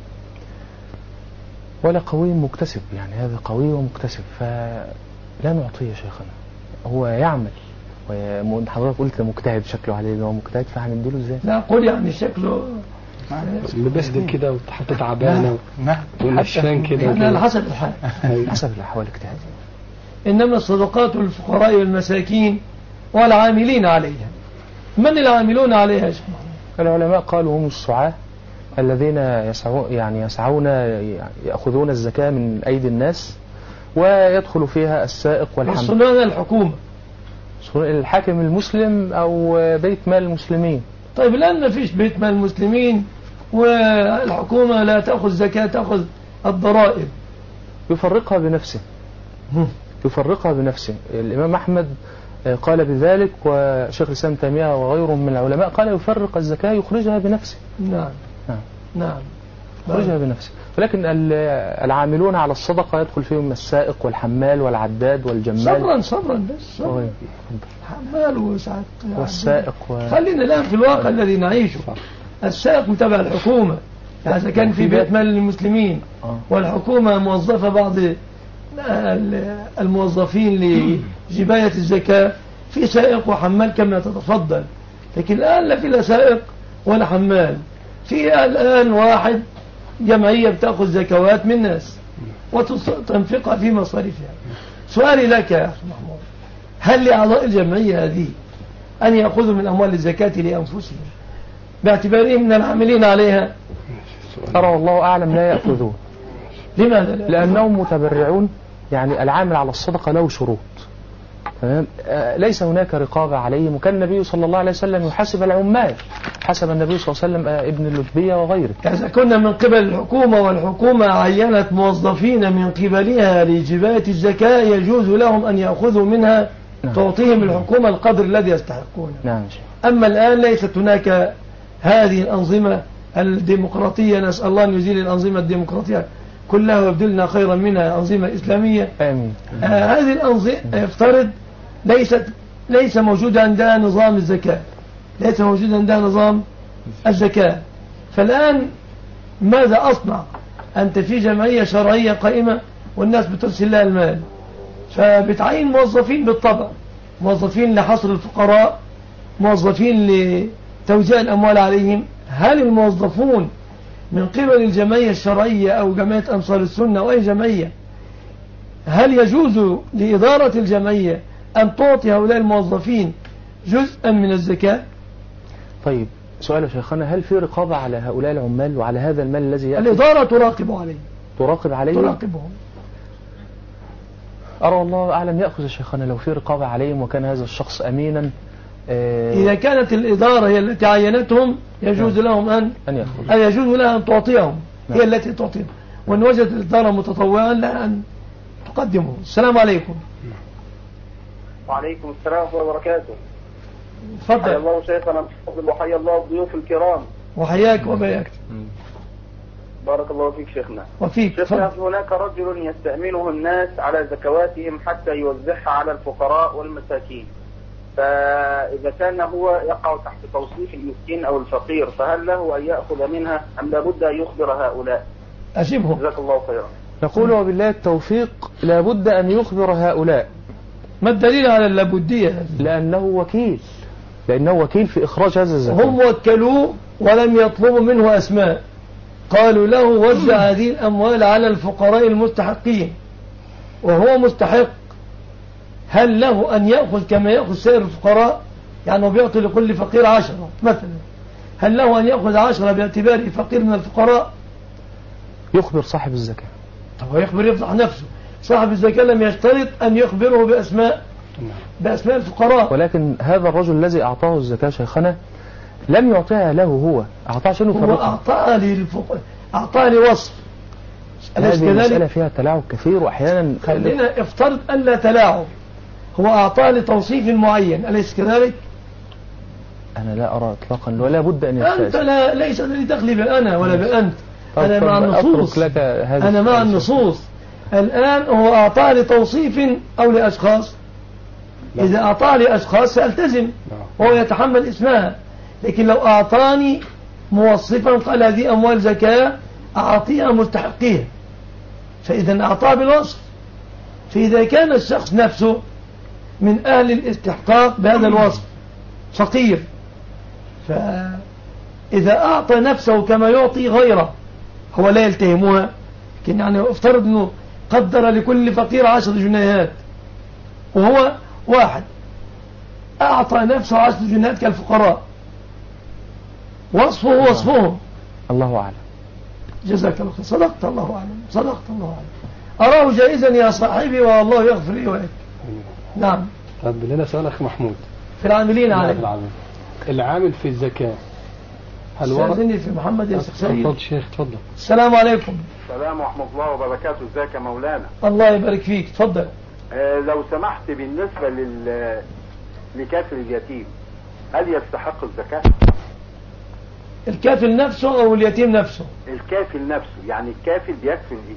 D: ولا قوي مكتسب، يعني هذا قوي ومكتسب فلا نعطيه يا شيخنا. هو يعمل وحضرتك قلت مجتهد شكله عليه، هو مجتهد فهنديله ازاي؟
B: لا قول يعني شكله
C: مبسد كده وحتى تعبانه ونشفان كده
B: على حسب الحال.
D: حسب الأحوال اجتهاد.
B: إنما الصدقات للفقراء والمساكين والعاملين عليها. من العاملون عليها يا شيخ؟
D: العلماء قالوا هم السعاة الذين يسعون يعني يسعون يأخذون الزكاة من أيدي الناس ويدخل فيها السائق والحمل.
B: والصنوان الحكومة،
D: الحاكم المسلم أو بيت مال المسلمين.
B: طيب الآن ما فيش بيت مال المسلمين والحكومة لا تأخذ زكاة، تأخذ الضرائب.
D: يفرقها بنفسه يفرقها بنفسه. الإمام أحمد قال بذلك وشيخ الإسلام تيمية وغيرهم من العلماء قال يفرق الزكاة يخرجها بنفسه.
B: نعم
D: نعم
B: نعم
D: يخرجها بنفسه. ولكن العاملون على الصدقة يدخل فيهم السائق والحمال والعداد والجمال.
B: صبرا صبرا بس صبرا. حمال وساعات
D: والسائق و...
B: خلينا الآن في الواقع الذي نعيشه. السائق متابع الحكومة، يعني إذا كان في بيت مال للمسلمين والحكومة موظفة بعض الموظفين لجباية الزكاة، في سائق وحمال كما تتفضل. لكن الآن لا في لا سائق ولا حمال، في الآن واحد جمعية بتأخذ زكوات من الناس وتنفقها في مصاريفها. سؤالي لك يا أخي محمود، هل لأعضاء الجمعية هذه أن يأخذوا من أموال الزكاة لأنفسهم باعتبارهم من العاملين عليها؟
D: أرى والله أعلم لا يأخذون.
B: لماذا لا؟
D: لأنهم متبرعون، يعني العامل على الصدقة له شروط. ليس هناك رقابة عليهم، وكان النبي صلى الله عليه وسلم يحاسب العمال، حسب النبي صلى الله عليه وسلم ابن اللتبية وغيره.
B: إذا كنا من قبل الحكومة والحكومة عينت موظفين من قبلها لجباية الزكاة يجوز لهم أن يأخذوا منها. نعم. تعطيهم الحكومة القدر الذي يستحقونه.
D: نعم.
B: أما الآن ليست هناك هذه الأنظمة الديمقراطية، نسأل الله أن يزيل الأنظمة الديمقراطية كلها ويبدلنا خيرا منها أنظمة إسلامية.
D: آمين.
B: آه هذه الأنظمة يفترض ليست ليس موجود عندها نظام الزكاة، ليس موجود عندها نظام الزكاة. فالآن ماذا أصنع؟ أنت في جمعية شرعية قائمة والناس بترسل لها المال، فبتعين موظفين بالطبع، موظفين لحصر الفقراء، موظفين لتوزيع الأموال عليهم. هل الموظفون من قبل الجمعية الشرعية أو جمعية أنصار السنة أو أي جمعية، هل يجوز لإدارة الجمعية أن تعطي هؤلاء الموظفين جزءا من الزكاة؟
D: طيب سؤال يا شيخنا، هل في رقابة على هؤلاء العمال وعلى هذا المال الذي يأتي؟
B: الإدارة تراقب عليه.
D: تراقب عليه؟
B: تراقبهم.
D: أرى والله أعلم يأخذ يا شيخنا لو في رقابة عليهم وكان هذا الشخص أمينا.
B: آه إذا كانت الإدارة هي التي عينتهم يجوز لهم أن
D: أن يأخذ،
B: أن يجوز لها أن تعطيهم. هي التي تعطينا، وإن وجدت الإدارة متطوعا لا أن تقدمه. السلام عليكم.
H: وعليكم السلام ورحمة الله وبركاته.
B: تفضل.
H: حيا الله شيخنا الفاضل وحيا الله الضيوف الكرام.
B: وحياك وبياك.
H: بارك الله فيك شيخنا.
B: وفيك.
H: شيخنا هناك رجل يستأمنه الناس على زكواتهم حتى يوزعها على الفقراء والمساكين، فإذا كان هو يقع تحت توصيف المسكين أو الفقير فهل له أن يأخذ منها أم لابد أن يخبر هؤلاء؟
B: أجبهم.
H: جزاك الله خيرا.
D: نقول وبالله التوفيق لابد أن يخبر هؤلاء.
B: ما الدليل على اللابدية؟
D: لأنه وكيل، لأنه وكيل في إخراج هذا الزكاة.
B: هم وكلوه ولم يطلبوا منه أسماء، قالوا له وزع هذه الأموال على الفقراء المستحقين وهو مستحق، هل له أن يأخذ كما يأخذ سائر الفقراء؟ يعني بيعطي لكل فقير عشرة مثلا، هل له أن يأخذ عشرة باعتباره فقير من الفقراء؟
D: يخبر صاحب الزكاة.
B: طب هو يخبر يفضح نفسه. صاحب الزكاة لم يشترط أن يخبره بأسماء بأسماء الفقراء.
D: ولكن هذا الرجل الذي أعطاه الزكاة شيخنا لم يعطيها له، هو أعطاها شنو
B: هو أعطاها للفقراء، أعطاها لوصف.
D: هذه المسألة فيها تلاعب كثير، وأحيانا
B: خلينا افترض أن لا تلاعب، هو أعطاه لتوصيف معين، أليس كذلك؟
D: أنا لا أرى إطلاقا ولا بد أن يستأذن.
B: أنت لا ليس لي دخل بأنا ولا بأنت.
D: طب
B: أنا
D: طب
B: مع النصوص.
D: لك
B: أنا مع النصوص. الآن هو أعطاه لتوصيف أو لأشخاص، إذا أعطاه لأشخاص سألتزم وهو يتحمل اسمها، لكن لو أعطاني موصفا قال هذه أموال زكاة أعطيها مستحقيها، فإذا أعطاه بالوصف. فإذا كان الشخص نفسه من أهل الاستحقاق بهذا الوصف فقير، فإذا أعطى نفسه كما يعطي غيره هو لا يلتهمها. لكن يعني افترض أنه قدر لكل فقير عشر جنيهات وهو واحد أعطى نفسه عشر جنيهات كالفقراء، وصفه وصفهم.
D: الله أعلم.
B: جزاك الله خير. صدقت، الله أعلم. صدقت، الله أعلم. أراه جائزا يا صاحبي والله يغفر لي ولك. نعم.
C: طب لنا سؤال أخي محمود.
B: في العاملين عليه.
C: العامل في الزكاة هل ورد؟
B: في محمد يا شيخ سيد.
C: تفضل شيخ تفضل.
B: السلام عليكم.
I: السلام ورحمة الله وبركاته. ازيك يا مولانا؟
B: الله يبارك فيك. تفضل.
I: آه لو سمحت بالنسبة لل لكافل اليتيم هل يستحق الزكاة؟
B: الكافل نفسه أو اليتيم نفسه؟
I: الكافل نفسه، يعني الكافل بيكفل دي.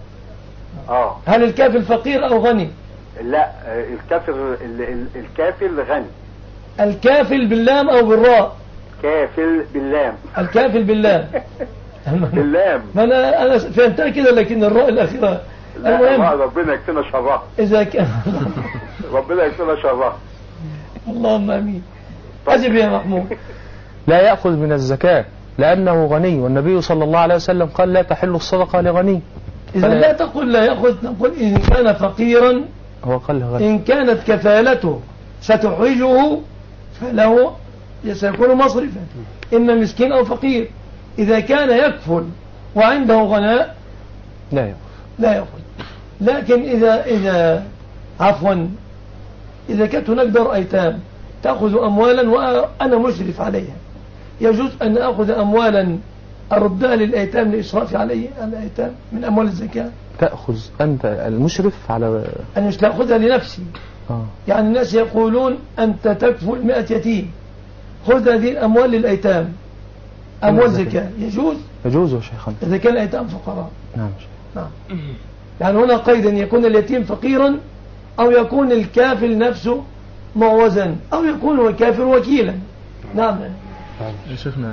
I: اه
B: هل الكافل فقير أو غني؟
I: لا الكافل الكافل غني.
B: الكافل باللام أو بالراء؟
I: كافل باللام.
B: الكافل باللام.
I: باللام.
B: ما أنا أنا فهمتها كده، لكن الراء الأخيرة.
I: المهم ربنا يكفينا شرها.
B: إذا كان
I: ربنا يكفينا شرها.
B: اللهم آمين. أجب يا محمود.
D: لا يأخذ من الزكاة لأنه غني، والنبي صلى الله عليه وسلم قال لا تحل الصدقة لغني.
B: إذا لا تقول لا يأخذ، نقول إن كان فقيرا
D: هو قال غني.
B: إن كانت كفالته ستحوجه فله سيكون مصرفا، إما مسكين أو فقير. إذا كان يكفل وعنده غناء
D: لا يأخذ.
B: لا يأخذ. لكن إذا إذا عفوا إذا كانت هناك دار أيتام تأخذ أموالا وأنا مشرف عليها، يجوز أن أخذ أموالا أردها للأيتام لإشرافي عليه الأيتام من أموال الزكاة.
D: تأخذ أنت المشرف على
B: أنا مش تأخذها لنفسي.
D: آه.
B: يعني الناس يقولون أنت تكفل مئة يتيم، خذ هذه الأموال للأيتام أموال زكاة. يجوز؟
D: يجوز يا شيخنا
B: إذا كان الأيتام فقراء.
D: نعم.
B: نعم. يعني هنا قيد أن يكون اليتيم فقيرا أو يكون الكافل نفسه معوزا أو يكون الكافر وكيلا. نعم
E: يا شيخنا،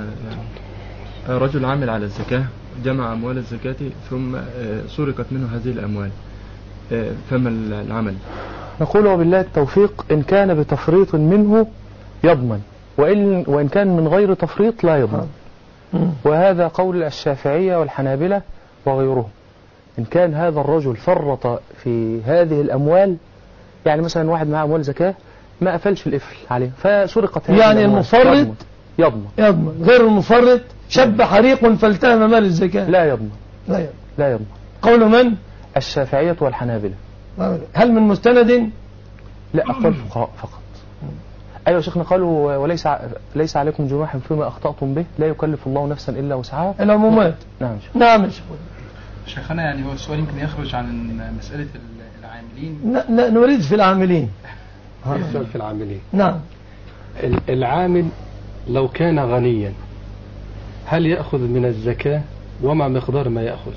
E: رجل عامل على الزكاة جمع أموال الزكاة ثم سرقت منه هذه الأموال، فما العمل؟
D: نقول وبالله التوفيق، إن كان بتفريط منه يضمن، وإن, وإن كان من غير تفريط لا يضمن. وهذا قول الشافعية والحنابلة وغيرهم. إن كان هذا الرجل فرط في هذه الأموال، يعني مثلا واحد معه أموال زكاة ما قفلش القفل عليه فسرقت هذه
B: يعني المفرط
D: يضمن.
B: يضمن. غير المفرط شب حريق فالتهم مال الزكاة
D: لا يضمن.
B: لا يضمن.
D: لا يضمن.
B: قول من؟
D: الشافعية والحنابلة.
B: هل من مستند؟
D: لا، أقوال فقهاء فقط. أيوة شيخنا قالوا وليس ليس عليكم جناح فيما أخطأتم به لا يكلف الله نفسا إلا وسعها.
B: العمومات.
D: نعم شيخ.
B: نعم شيخ.
F: شيخنا يعني هو السؤال يمكن يخرج عن مسألة العاملين.
B: لا نريد في العاملين.
C: السؤال في العاملين.
B: نعم.
C: العامل لو كان غنيا هل يأخذ من الزكاة وما مقدار ما يأخذ؟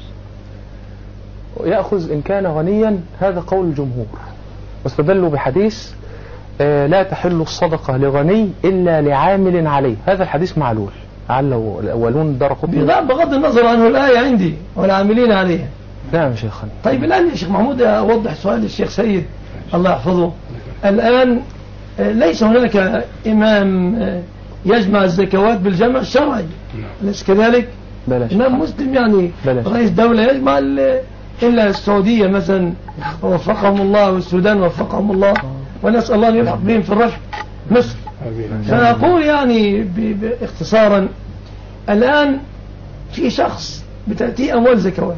D: يأخذ إن كان غنيا، هذا قول الجمهور، واستدلوا بحديث لا تحل الصدقة لغني إلا لعامل عليه. هذا الحديث معلول لعله الأولون درقوا
B: بغض النظر عنه الآية عندي والعاملين عليها.
D: نعم شيخنا.
B: طيب الآن يا شيخ محمود أوضح سؤال الشيخ سيد الله يحفظه. الآن ليس هناك إمام يجمع الزكوات بالجمع الشرعي، أليس كذلك؟
D: بلاش.
B: إمام مسلم يعني
D: بلاش.
B: رئيس دولة يجمع إلا السعودية مثلا وفقهم الله، والسودان وفقهم الله، ونسأل الله أن يلحق بهم في الرشد مصر. فنقول يعني باختصارا الآن في شخص بتأتي أموال زكوات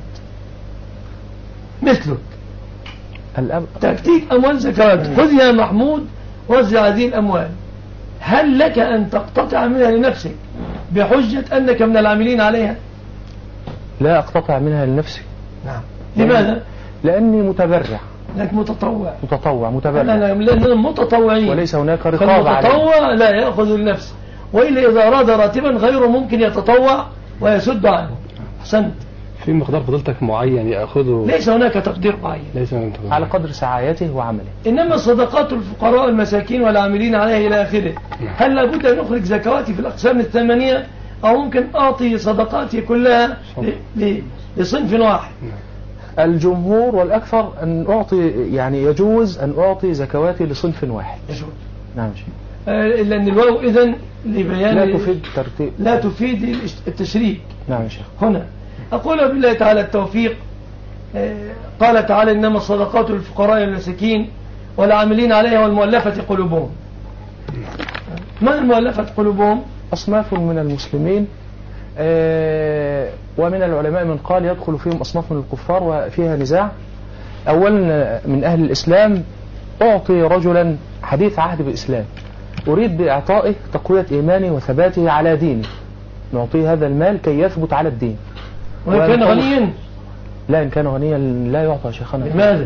B: مثلك،
D: الأب...
B: تأتيك أموال زكوات، خذ يا محمود وزع هذه الأموال، هل لك أن تقتطع منها لنفسك بحجة أنك من العاملين عليها؟
D: لا أقتطع منها لنفسي.
B: نعم. لماذا؟
D: لأني متبرع.
B: لك متطوع.
D: متطوع متبرع.
B: لأننا متطوعين،
D: وليس هناك رقابة عليه.
B: المتطوع لا يأخذ لنفسه، وإلا إذا أراد راتبا غيره ممكن يتطوع ويسد عنه. أحسنت.
C: في مقدار فضيلتك معين يأخذه؟
B: ليس هناك تقدير معين،
C: ليس هناك
D: على قدر سعايته وعمله.
B: إنما صدقات الفقراء والمساكين والعاملين عليها إلى آخره. هل لابد أن أخرج زكواتي في الأقسام الثمانية، أو ممكن أعطي صدقاتي كلها لصنف واحد؟
D: الجمهور والأكثر أن أعطي، يعني يجوز أن أعطي زكواتي لصنف واحد.
B: يجوز.
D: نعم شيء.
B: آه لأن الواو إذن لبيان
D: لا تفيد ترتيب،
B: لا تفيد التشريك.
D: نعم شيخ.
B: هنا أقول بالله تعالى التوفيق. آه قال تعالى إنما الصدقات للفقراء والمساكين والعاملين عليها والمؤلفة قلوبهم. ما المؤلفة قلوبهم؟
D: أصناف من المسلمين، آه ومن العلماء من قال يدخل فيهم أصناف من الكفار وفيها نزاع. أولا من أهل الإسلام أعطي رجلا حديث عهد بالإسلام، أريد بإعطائه تقوية إيماني وثباته على ديني، نعطيه هذا المال كي يثبت على الدين.
B: وإن كان غنيا؟
D: لا، إن كان غنيا لا يعطى شيخنا.
B: لماذا؟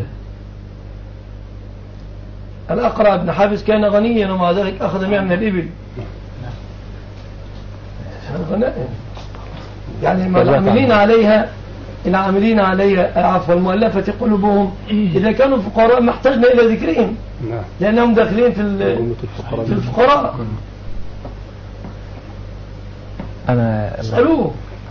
B: الأقرع بن حابس كان غنيا ومع ذلك أخذ مئة من الإبل. يعني العاملين عليها العاملين عليها عفوا المؤلفة قلوبهم إذا كانوا فقراء ما احتاجنا إلى ذكرهم، لأنهم داخلين في في الفقراء.
D: أنا
B: اسألوه.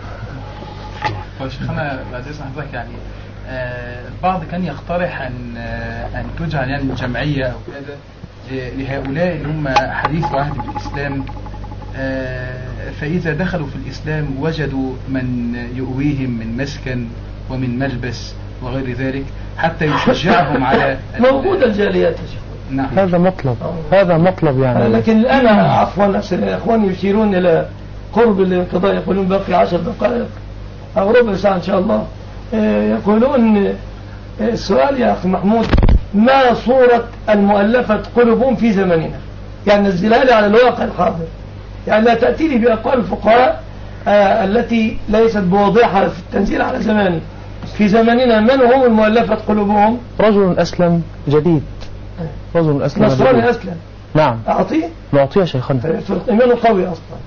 F: شيخنا العزيز حضرتك يعني آه البعض كان يقترح أن آه أن تجعل يعني جمعية أو كذا لهؤلاء اللي هم حديث عهد بالإسلام، آه فإذا دخلوا في الإسلام وجدوا من يؤويهم من مسكن ومن ملبس وغير ذلك حتى يشجعهم على
B: موجود الجاليات يا شيخ.
D: نعم. هذا مطلب هذا مطلب يعني.
B: لكن الآن عفوا الأخوان يشيرون إلى قرب الانقضاء، يقولون باقي عشر دقائق أو ربع ساعة إن شاء الله. يقولون السؤال يا أخي محمود، ما صورة المؤلفة قلوبهم في زمننا؟ يعني الزلال على الواقع الحاضر، يعني لا تأتي لي بأقوال الفقهاء آه التي ليست بواضحة في التنزيل على زماني. في زمننا من هم المؤلفة قلوبهم؟
D: رجل أسلم جديد، رجل أسلم
B: نصراني
D: جديد.
B: أسلم.
D: نعم.
B: أعطيه؟
D: نعطيه شيخنا.
B: إيمانه قوي أصلا.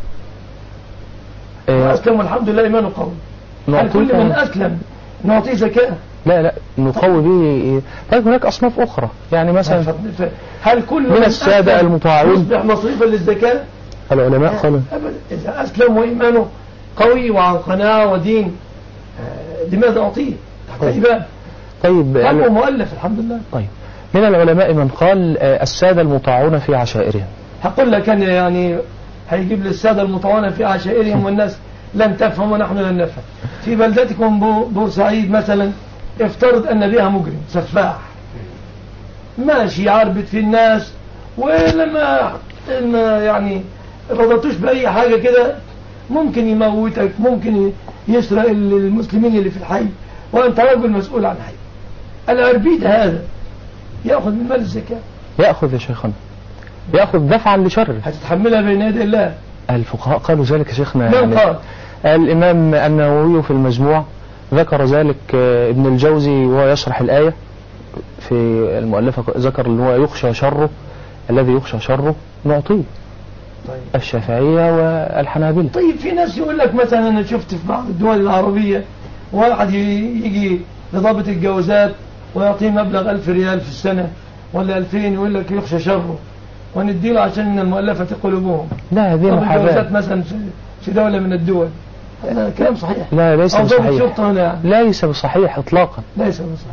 D: إيه
B: أسلم والحمد لله إيمانه قوي. هل كل من أسلم نعطيه زكاة؟
D: لا لا نقوي به. طيب هناك أصناف أخرى، يعني مثلا
B: هل كل
D: من السادة المطاعون
B: يصبح مصرفا للزكاة؟
D: العلماء قالوا
B: أبدا. إذا أسلم وإيمانه قوي وعن قناعة ودين لماذا أعطيه؟
D: طيب طيب
B: يعني مؤلف الحمد لله.
D: طيب من العلماء من قال السادة المطاعون في عشائرهم.
B: هقول لك أن يعني هيجيب للسادة المطاعون في عشائرهم والناس لن تفهم ونحن لن نفهم. في بلدتكم بورسعيد مثلا افترض أن بها مجرم سفاح ماشي يعربد في الناس، ولما يعني رضتوش بأي حاجة كده ممكن يموتك، ممكن يسرق المسلمين اللي في الحي وأنت رجل مسؤول عن حي. العربيد هذا يأخذ من مال الزكاة؟
D: يأخذ يا شيخنا. يأخذ دفعا لشره،
B: هتتحملها بين يدي الله.
D: الفقهاء قالوا ذلك يا شيخنا.
B: من قال؟
D: الإمام النووي في المجموع ذكر ذلك. ابن الجوزي وهو يشرح الآية في المؤلفة ذكر اللي هو يخشى شره، الذي يخشى شره نعطيه. طيب. الشافعية والحنابلة.
B: طيب في ناس يقول لك مثلا أنا شفت في بعض الدول العربية واحد يجي لضابط الجوازات ويعطيه مبلغ ألف ريال في السنة ولا ألفين، يقول لك يخشى شره ونديله عشان من المؤلفة قلوبهم.
D: لا هذه محاباة.
B: الجوازات مثلا في دولة من الدول، هذا كلام صحيح؟
D: لا ليس بصحيح.
B: يعني.
D: ليس بصحيح إطلاقا.
B: ليس بصحيح.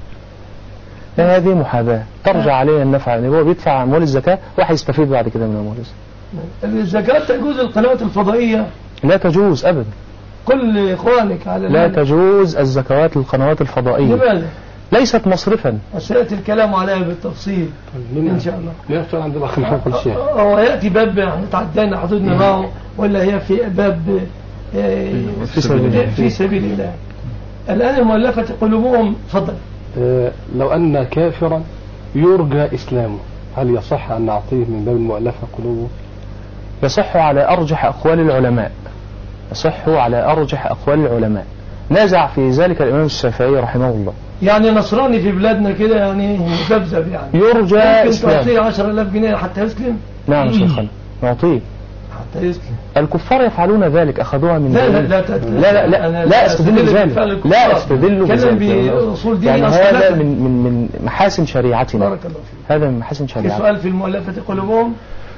D: لا هذه محاباة ترجع عليه النفع، يعني هو بيدفع أموال الزكاة وهيستفيد بعد كده من أموال الزكاة.
B: الزكاة تجوز القنوات الفضائية؟
D: لا تجوز أبدا.
B: كل إخوانك على
D: لا المال. تجوز الزكوات للقنوات الفضائية.
B: لماذا؟
D: ليست مصرفا.
B: وسيأتي الكلام عليها بالتفصيل إن شاء الله.
C: يفتح عند الأخ محمد كل شيء.
B: هو يأتي باب احنا تعدينا حدودنا معه ولا هي في باب في سبيل, في سبيل الله. الآن المؤلفة قلوبهم فضل.
C: اه لو أن كافرا يرجى إسلامه هل يصح أن نعطيه من باب المؤلفة قلوبه؟
D: يصح على أرجح أقوال العلماء. يصح على أرجح أقوال العلماء. نازع في ذلك الإمام الشافعي رحمه الله.
B: يعني نصراني في بلادنا كده يعني مذبذب يعني
D: يرجى إسلام.
B: ممكن تعطيه عشرة آلاف جنيه حتى يسلم؟
D: نعم شيخنا نعطيه
B: حتى يسلم.
D: الكفار يفعلون ذلك، أخذوها من
B: لا لا لا
D: لا لا لا, لا استدل بذلك. لا استدل
B: بذلك.
D: يعني هذا من من من محاسن شريعتنا.
B: بارك الله فيك.
D: هذا من محاسن شريعتنا.
B: في سؤال في المؤلفة قلوبهم.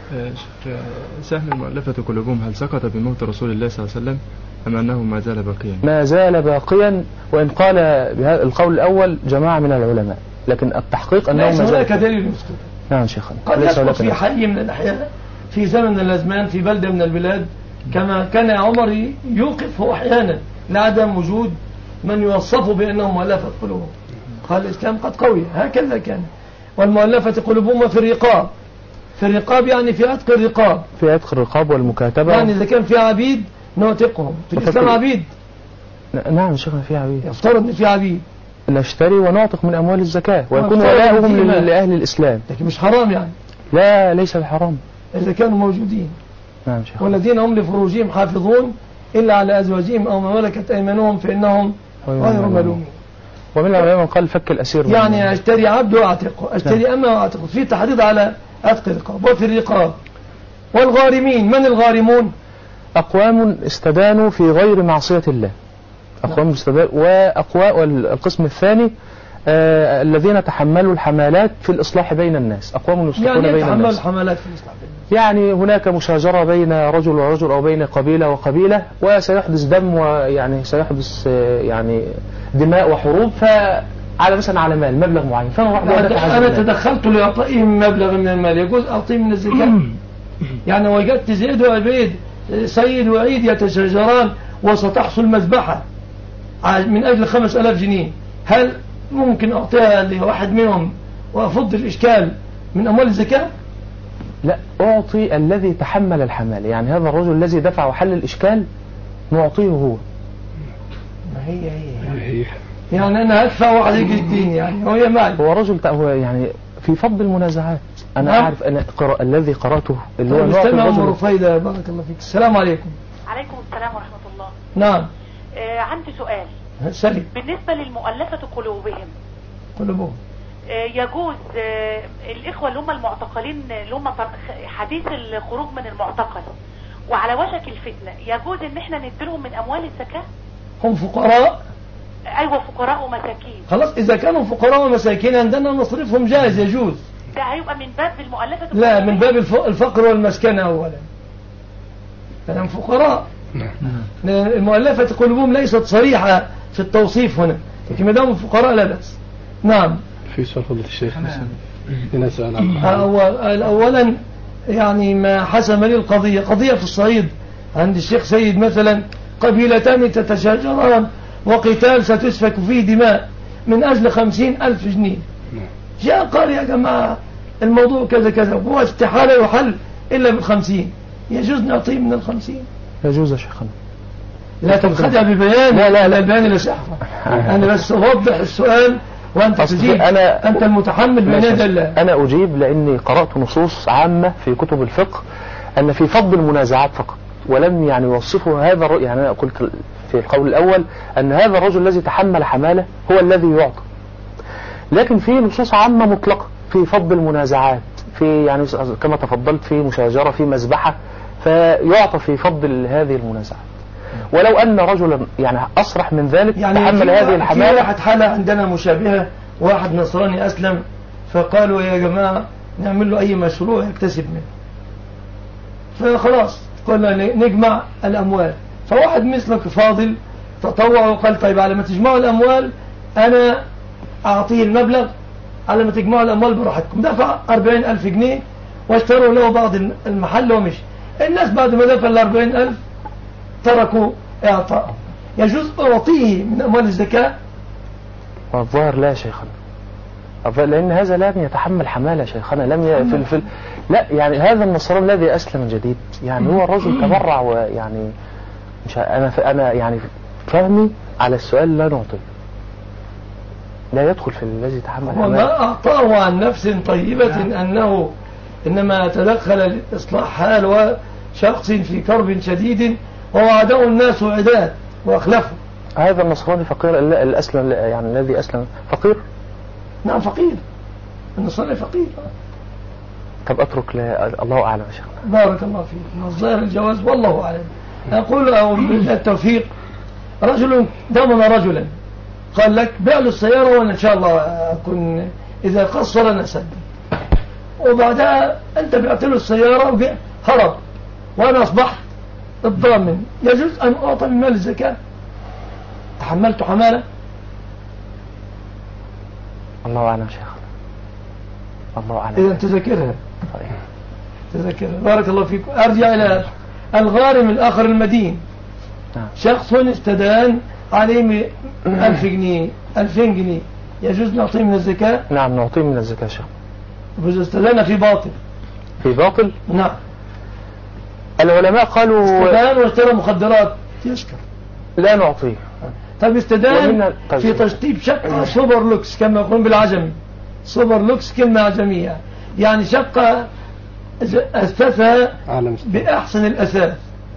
E: سهم المؤلفة قلوبهم هل سقط بموت رسول الله صلى الله عليه وسلم أم أنه ما زال باقيا؟
D: ما زال باقيا، وإن قال بهذا القول الأول جماعة من العلماء، لكن التحقيق أنه ما زال.
B: هناك دليل يسقط.
D: نعم شيخنا.
B: قد يسقط في حي من الأحياء في زمن من الأزمان في بلدة من البلاد، كما كان عمر يوقفه أحيانا لعدم وجود من يوصفه بأنه مؤلفة قلوبهم. قال الإسلام قد قوي هكذا كان. والمؤلفة قلوبهم في الرقاب. في الرقاب يعني في عتق الرقاب.
D: في عتق الرقاب والمكاتبة.
B: يعني إذا كان في عبيد نعتقهم. في الإسلام عبيد.
D: نعم شيخنا في عبيد.
B: يفترض أن في عبيد.
D: نشتري ونعتق من أموال الزكاة ويكون ولاؤهم لأهل الإسلام.
B: لكن مش حرام يعني.
D: لا ليس بحرام
B: إذا كانوا موجودين.
D: نعم شيخنا.
B: والذين هم لفروجهم حافظون إلا على أزواجهم أو ما ملكت أيمانهم فإنهم غير ملومين.
D: ومن العلماء من قال فك الأسير.
B: يعني أشتري عبد وأعتقه، أشتري أما وأعتقه. في تحريض على عتق الرقاب. وفي الرقاب والغارمين. من الغارمون؟
D: أقوام استدانوا في غير معصية الله. أقوام استدانوا. وأقوام والقسم الثاني آه الذين تحملوا الحمالات في الإصلاح بين الناس. أقوام يصلحون
B: يعني
D: بين
B: يتحملوا
D: الناس.
B: الحمالات في الإصلاح بين الناس.
D: يعني هناك مشاجرة بين رجل ورجل أو بين قبيلة وقبيلة وسيحدث دم ويعني سيحدث آه يعني دماء وحروب، فعلى مثلا على مال مبلغ معين فأنا
B: أنا تدخلت لأعطيهم مبلغ من المال يجوز أعطيه من الزكاة. يعني وجدت زيد وعبيد سيد وعيد يتشاجران وستحصل مذبحة من أجل خمس ألاف جنيه، هل ممكن أعطيها لواحد منهم وأفض الإشكال من أموال الزكاة؟
D: لا أعطي الذي تحمل الحمال، يعني هذا الرجل الذي دفع وحل الإشكال نعطيه هو.
B: ما هي هي, هي. يعني أنا هدفع واحد يجي الدين يعني هو معي.
D: هو رجل هو يعني في فض المنازعات. أنا نعم. أعرف أنا قرأ الذي قرأته اللي هو
B: نعطي الرجل. رفيدة بارك الله فيك. السلام عليكم.
J: عليكم السلام ورحمة الله.
B: نعم.
J: آه عندي سؤال.
B: سلي.
J: بالنسبة للمؤلفة قلوبهم.
B: قلوبهم.
J: آه يجوز آه الإخوة اللي هم المعتقلين اللي هم حديث الخروج من المعتقل وعلى وشك الفتنة، يجوز إن احنا نديلهم من أموال الزكاة؟
B: هم فقراء.
J: أيوة فقراء ومساكين.
B: خلاص إذا كانوا فقراء ومساكين عندنا نصرفهم جائز يجوز.
J: ده هيبقى من باب المؤلفة.
B: لا من باب الفقر والمسكنة أولا. لأنهم فقراء. المؤلفة قلوبهم ليست صريحة في التوصيف هنا، لكن ما دام فقراء لا بأس. نعم.
C: في سؤال فضيلة الشيخ.
B: أولا يعني ما حسم لي القضية قضية في الصعيد عند الشيخ سيد مثلا قبيلتان تتشاجران وقتال ستسفك فيه دماء من أجل خمسين ألف جنيه. جاء قال يا جماعة الموضوع كذا كذا هو استحالة يحل إلا بالخمسين، يجوز نعطيه من الخمسين؟
D: يجوز يا شيخنا.
B: لا تنخدع ببيان.
D: لا لا لا
B: البيان لا سحفة. أنا بس أوضح السؤال وأنت تجيب
D: أنا
B: أنت المتحمل بين يدي الله.
D: أنا أجيب لأني قرأت نصوص عامة في كتب الفقه أن في فضل المنازعات فقط، ولم يعني يوصفه هذا الرجل. يعني أنا قلت في القول الأول أن هذا الرجل الذي تحمل حمالة هو الذي يعطى، لكن في نصوص عامة مطلقة في فضل المنازعات، في يعني كما تفضلت في مشاجرة في مذبحة، فيعطى في فضل هذه المنازعات. ولو أن رجلا يعني أصرح من ذلك يعني تحمل هذه الحمالة.
B: في واحد حالة عندنا مشابهة، واحد نصراني أسلم فقالوا يا جماعة نعمل له أي مشروع يكتسب منه، فخلاص قلنا نجمع الأموال. فواحد مثلك فاضل تطوع وقال طيب على ما تجمعوا الأموال أنا أعطيه المبلغ، على ما تجمعوا الأموال براحتكم. دفع أربعين ألف جنيه واشتروا له بعض المحل ومشي. الناس بعد ما دفع الأربعين ألف تركوا إعطاءه. يجوز أعطيه من أموال الزكاة؟
D: الظاهر لا يا شيخنا، لأن هذا لم يتحمل حمالة شيخنا، لم يفل فل لا يعني هذا النصراني الذي أسلم جديد يعني هو الرجل تبرع، ويعني مش أنا أنا يعني فهمي على السؤال لا نعطي، لا يدخل في الذي تحمل حمالة.
B: وما أعطاه عن نفس طيبة أنه إنما تدخل لإصلاح حال وشخص في كرب شديد ووعده الناس عداد وأخلفوا.
D: هذا النصراني فقير الأسلم يعني الذي أسلم فقير؟
B: نعم فقير، النصراني فقير.
D: طب أترك الله أعلم يا شيخنا.
B: بارك الله فيك. الظاهر الجواز والله أعلم. أقول أو التوفيق، رجل ضمن رجلا قال لك بيع له السيارة وأنا إن شاء الله أكون إذا قصر أنا أسدد، وبعدها أنت بعت له السيارة وهرب وأنا أصبحت الضامن، يجوز أن أعطى من مال الزكاة؟ تحملت حمالة؟
D: الله أعلم شيخ، الله أعلم.
B: إذا تذكرها تذكرها. بارك الله فيك. أرجع إلى الغارم الآخر المدين. شخص استدان عليه ألف جنيه ألفين جنيه، يجوز نعطيه من الزكاة؟
D: نعم نعطيه من الزكاة شيخ.
B: إذا استدان في باطل. في
D: باطل؟
B: نعم.
D: العلماء قالوا
B: استدان واشترى مخدرات يشكر،
D: لا نعطيه.
B: طيب استدان في تشطيب شقة سوبر لوكس كما يقولون بالعجمي، سوبر لوكس كلمة عجمية يعني شقة أسسها بأحسن الأساس،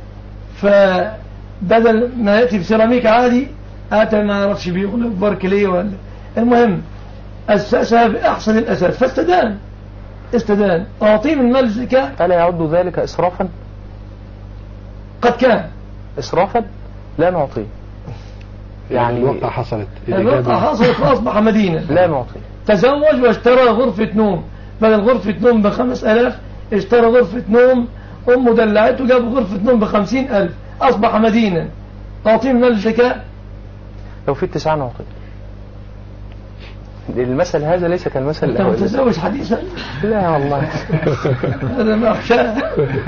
B: فبدل ما يأتي بسيراميك عادي آتى ما يعرفش بيقول باركليه ولا المهم أسسها بأحسن الأساس فاستدان. استدان أعطيه من مال الزكاة؟
D: ألا يعد ذلك إسرافا؟
B: قد كان
D: إسرافا لا نعطيه.
C: يعني الوقعة حصلت
B: الوقعة حصلت وأصبح مدينة
D: لا نعطيه.
B: تزوج واشترى غرفة نوم، بدل غرفة نوم بخمس ألاف اشترى غرفة نوم أمه دلعته جاب غرفة نوم بخمسين ألف أصبح مدينة، أعطيه من مال الزكاة؟
D: لو في التسعة نعطيه. المثل هذا ليس كالمثل
B: الأول. أنت متزوج حديثا؟
D: لا والله
B: هذا ما أخشاه.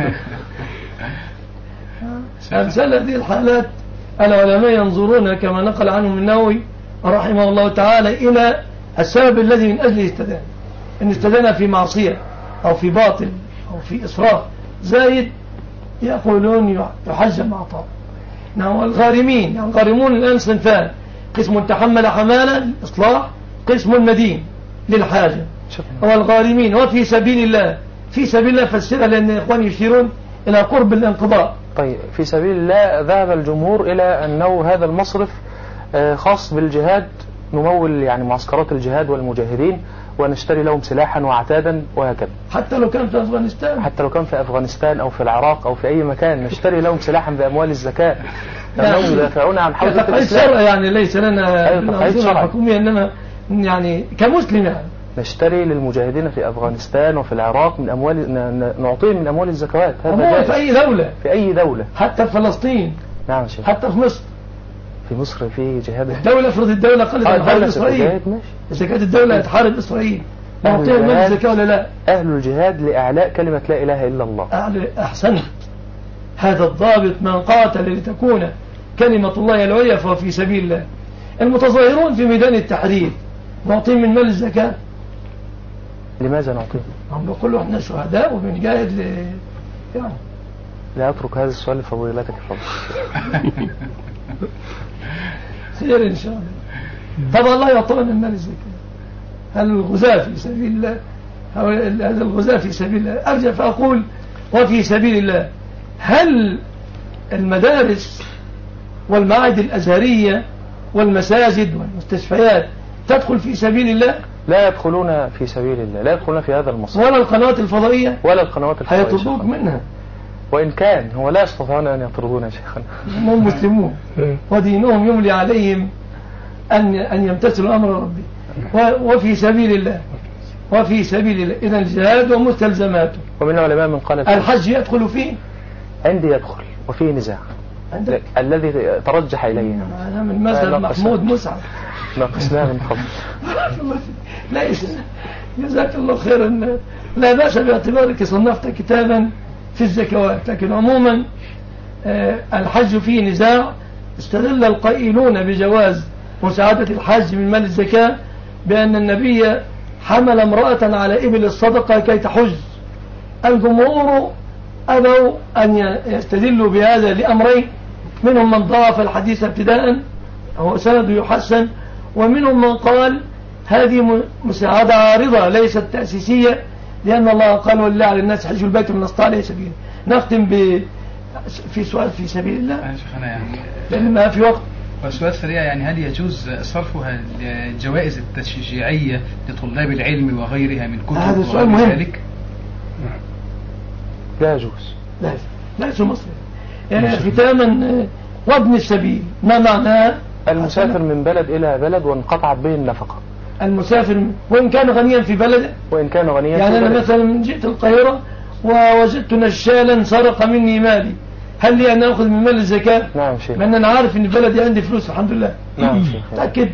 B: أمثال هذه الحالات العلماء ينظرون كما نقل عنه من النووي رحمه الله تعالى إلى السبب الذي من أجله استدان. إن استدان في معصية أو في باطل أو في إسراف زايد يقولون يحجم عطاء. نعم. الغارمين يعني الغارمون الآن صنفان، قسم تحمل حمالا للإصلاح، قسم مدين للحاجة. والغارمين وفي سبيل الله، في سبيل الله فسرها لأن إخواني يشيرون إلى قرب الانقضاء.
D: طيب في سبيل الله ذهب الجمهور إلى أنه هذا المصرف خاص بالجهاد، نمول يعني معسكرات الجهاد والمجاهدين ونشتري لهم سلاحا وعتادا وهكذا.
B: حتى لو كان في أفغانستان
D: حتى لو كان في أفغانستان أو في العراق أو في أي مكان نشتري لهم سلاحا بأموال الزكاة لأنهم يدافعون عن حوزة الإسلام.
B: يعني ليس لنا الأنظمة الحكومية إنما يعني كمسلم يعني
D: نشتري للمجاهدين في أفغانستان وفي العراق من أموال، نعطيهم من أموال الزكوات.
B: هذا في أي دولة،
D: في أي دولة
B: حتى في فلسطين.
D: نعم شيخ.
B: حتى في مصر.
D: في مصر في جهاد.
B: الدولة افرض الدولة قالت أنا حارب إسرائيل، إذا كانت الدولة تحارب إسرائيل نعطيهم من الزكاة ولا لا؟
D: أهل الجهاد لإعلاء كلمة لا إله إلا الله.
B: أحسنت. هذا الضابط من قاتل لتكون كلمة الله العليا فهو في سبيل الله. المتظاهرون في ميدان التحرير نعطيهم من مال الزكاة؟
D: لماذا نعطيهم؟
B: هم بيقولوا احنا شهداء وبنجاهد ل... يعني
D: لا أترك هذا السؤال لفضيلتك الفضل.
B: خير إن شاء الله. طبعا الله يعطينا من مال الزكاة. هل الغزاة في سبيل الله؟ هذا الغزاة في سبيل الله. أرجع فأقول وفي سبيل الله. هل المدارس والمعاهد الأزهرية والمساجد والمستشفيات تدخل في سبيل الله؟
D: لا يدخلون في سبيل الله، لا يدخلون في هذا المصير.
B: ولا القنوات الفضائية؟
D: ولا القنوات الفضائية
B: هيطردوك منها.
D: وإن كان هو لا يستطيعون أن يطردون يا شيخنا.
B: هم مسلمون ودينهم يملي عليهم أن أن يمتثلوا أمر ربي. وفي سبيل الله وفي سبيل الله. إذا الجهاد ومستلزماته.
D: ومن العلماء من قال
B: الحج يدخل فيه؟
D: عندي يدخل وفيه نزاع.
B: عندك؟
D: الذي ترجح إليه.
B: أنا من مذهب محمود مسعد.
D: ناقصناه من قبل.
B: ليس. جزاك الله خيرا. لا بأس باعتبارك صنفت كتابا في الزكوات، لكن عموما الحج فيه نزاع. استدل القائلون بجواز مساعدة الحج من مال الزكاة بأن النبي حمل امرأة على إبل الصدقة كي تحج. الجمهور أبوا أن يستدلوا بهذا لأمرين، منهم من ضعف الحديث ابتداء هو سند يحسن، ومنهم من قال هذه مساعدة عارضة ليست تأسيسية، لأن الله قال ولله على الناس حج البيت من استطاع إليه سبيلا. نختم ب في سؤال في سبيل الله
F: يعني
B: لأن ما في وقت.
F: والسؤال سريع، يعني هل يجوز صرفها للجوائز التشجيعية لطلاب العلم وغيرها من كتب؟
B: هذا سؤال مهم.
D: لا يجوز.
B: لا لا يجوز مصر. يعني ختاما وابن السبيل ما معناه؟
D: المسافر من بلد إلى بلد وانقطعت به النفقة.
B: المسافر وإن كان غنيا في بلده،
D: وإن كان غنيا
B: يعني
D: في
B: أنا
D: بلده.
B: مثلا جئت القاهرة ووجدت نشالا سرق مني مالي، هل لي أن أخذ من مال الزكاة؟
D: نعم شيخ.
B: لأن أنا عارف أن بلدي عندي فلوس الحمد لله.
D: نعم شيخ.
B: متأكد؟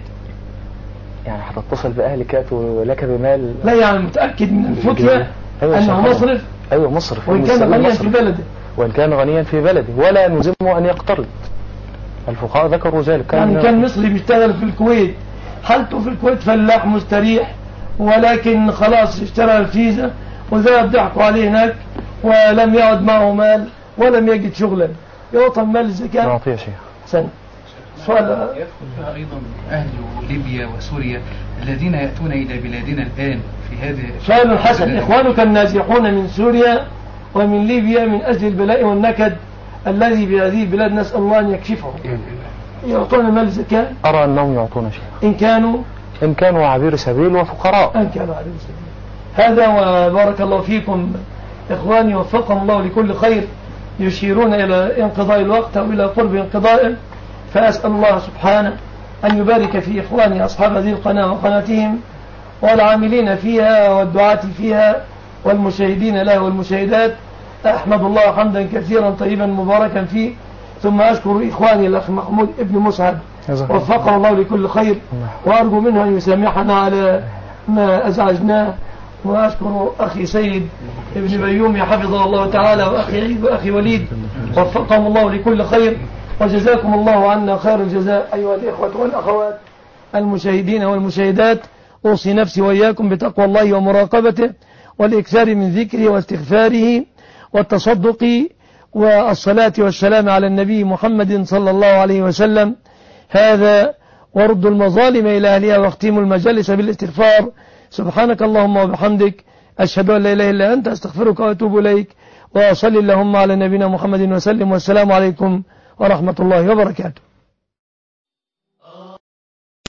D: يعني هتتصل بأهلك ولك بمال؟
B: لا يعني متأكد من الفتية
D: أيوة
B: أنه مصرف.
D: أيوة مصرف.
B: وإن كان غنيا في بلده.
D: وإن كان غنيا في بلده ولا نلزمه أن يقترض. الفقهاء ذكروا ذلك.
B: كان يعني كان مصري بيشتغل في الكويت، حالته في الكويت فلاح مستريح، ولكن خلاص اشترى الفيزا وذهب ضحكوا عليه هناك ولم يعد معه مال ولم يجد شغلا، يعطى مال الزكاة؟
D: نعطيه يا شيخ.
B: سنة. سؤال
F: يدخل فيها أيضا أهل ليبيا وسوريا الذين يأتون إلى بلادنا الآن في هذه.
B: سؤال حسن. إخوانك النازحون من سوريا ومن ليبيا من أجل البلاء والنكد الذي بهذه البلاد نسأل الله أن يكشفه، يعطون مال الزكاة؟
D: أرى أنهم يعطون شيء
B: إن كانوا
D: إن كانوا عبير سبيل وفقراء.
B: إن كانوا عبير سبيل. هذا وبارك الله فيكم إخواني، وفقهم الله لكل خير، يشيرون إلى انقضاء الوقت أو إلى قرب انقضائه، فأسأل الله سبحانه أن يبارك في إخواني أصحاب هذه القناة وقناتهم والعاملين فيها والدعاة فيها والمشاهدين لها والمشاهدات. أحمد الله حمدا كثيرا طيبا مباركا فيه، ثم أشكر إخواني الأخ محمود ابن مسعد وفقه الله لكل خير، وأرجو منه أن يسامحنا على ما أزعجناه، وأشكر أخي سيد ابن بيومي حفظه الله تعالى، وأخي عيد وأخي وليد وفقهم الله لكل خير، وجزاكم الله عنا خير الجزاء أيها الإخوة والأخوات المشاهدين والمشاهدات. أوصي نفسي وإياكم بتقوى الله ومراقبته والإكثار من ذكره واستغفاره والتصدق والصلاة والسلام على النبي محمد صلى الله عليه وسلم. هذا ورد المظالم إلى أهلها واختيم المجالس بالاستغفار. سبحانك اللهم وبحمدك، أشهد أن لا إله إلا أنت، أستغفرك وأتوب إليك، وصل اللهم على نبينا محمد وسلم، والسلام عليكم ورحمة الله وبركاته.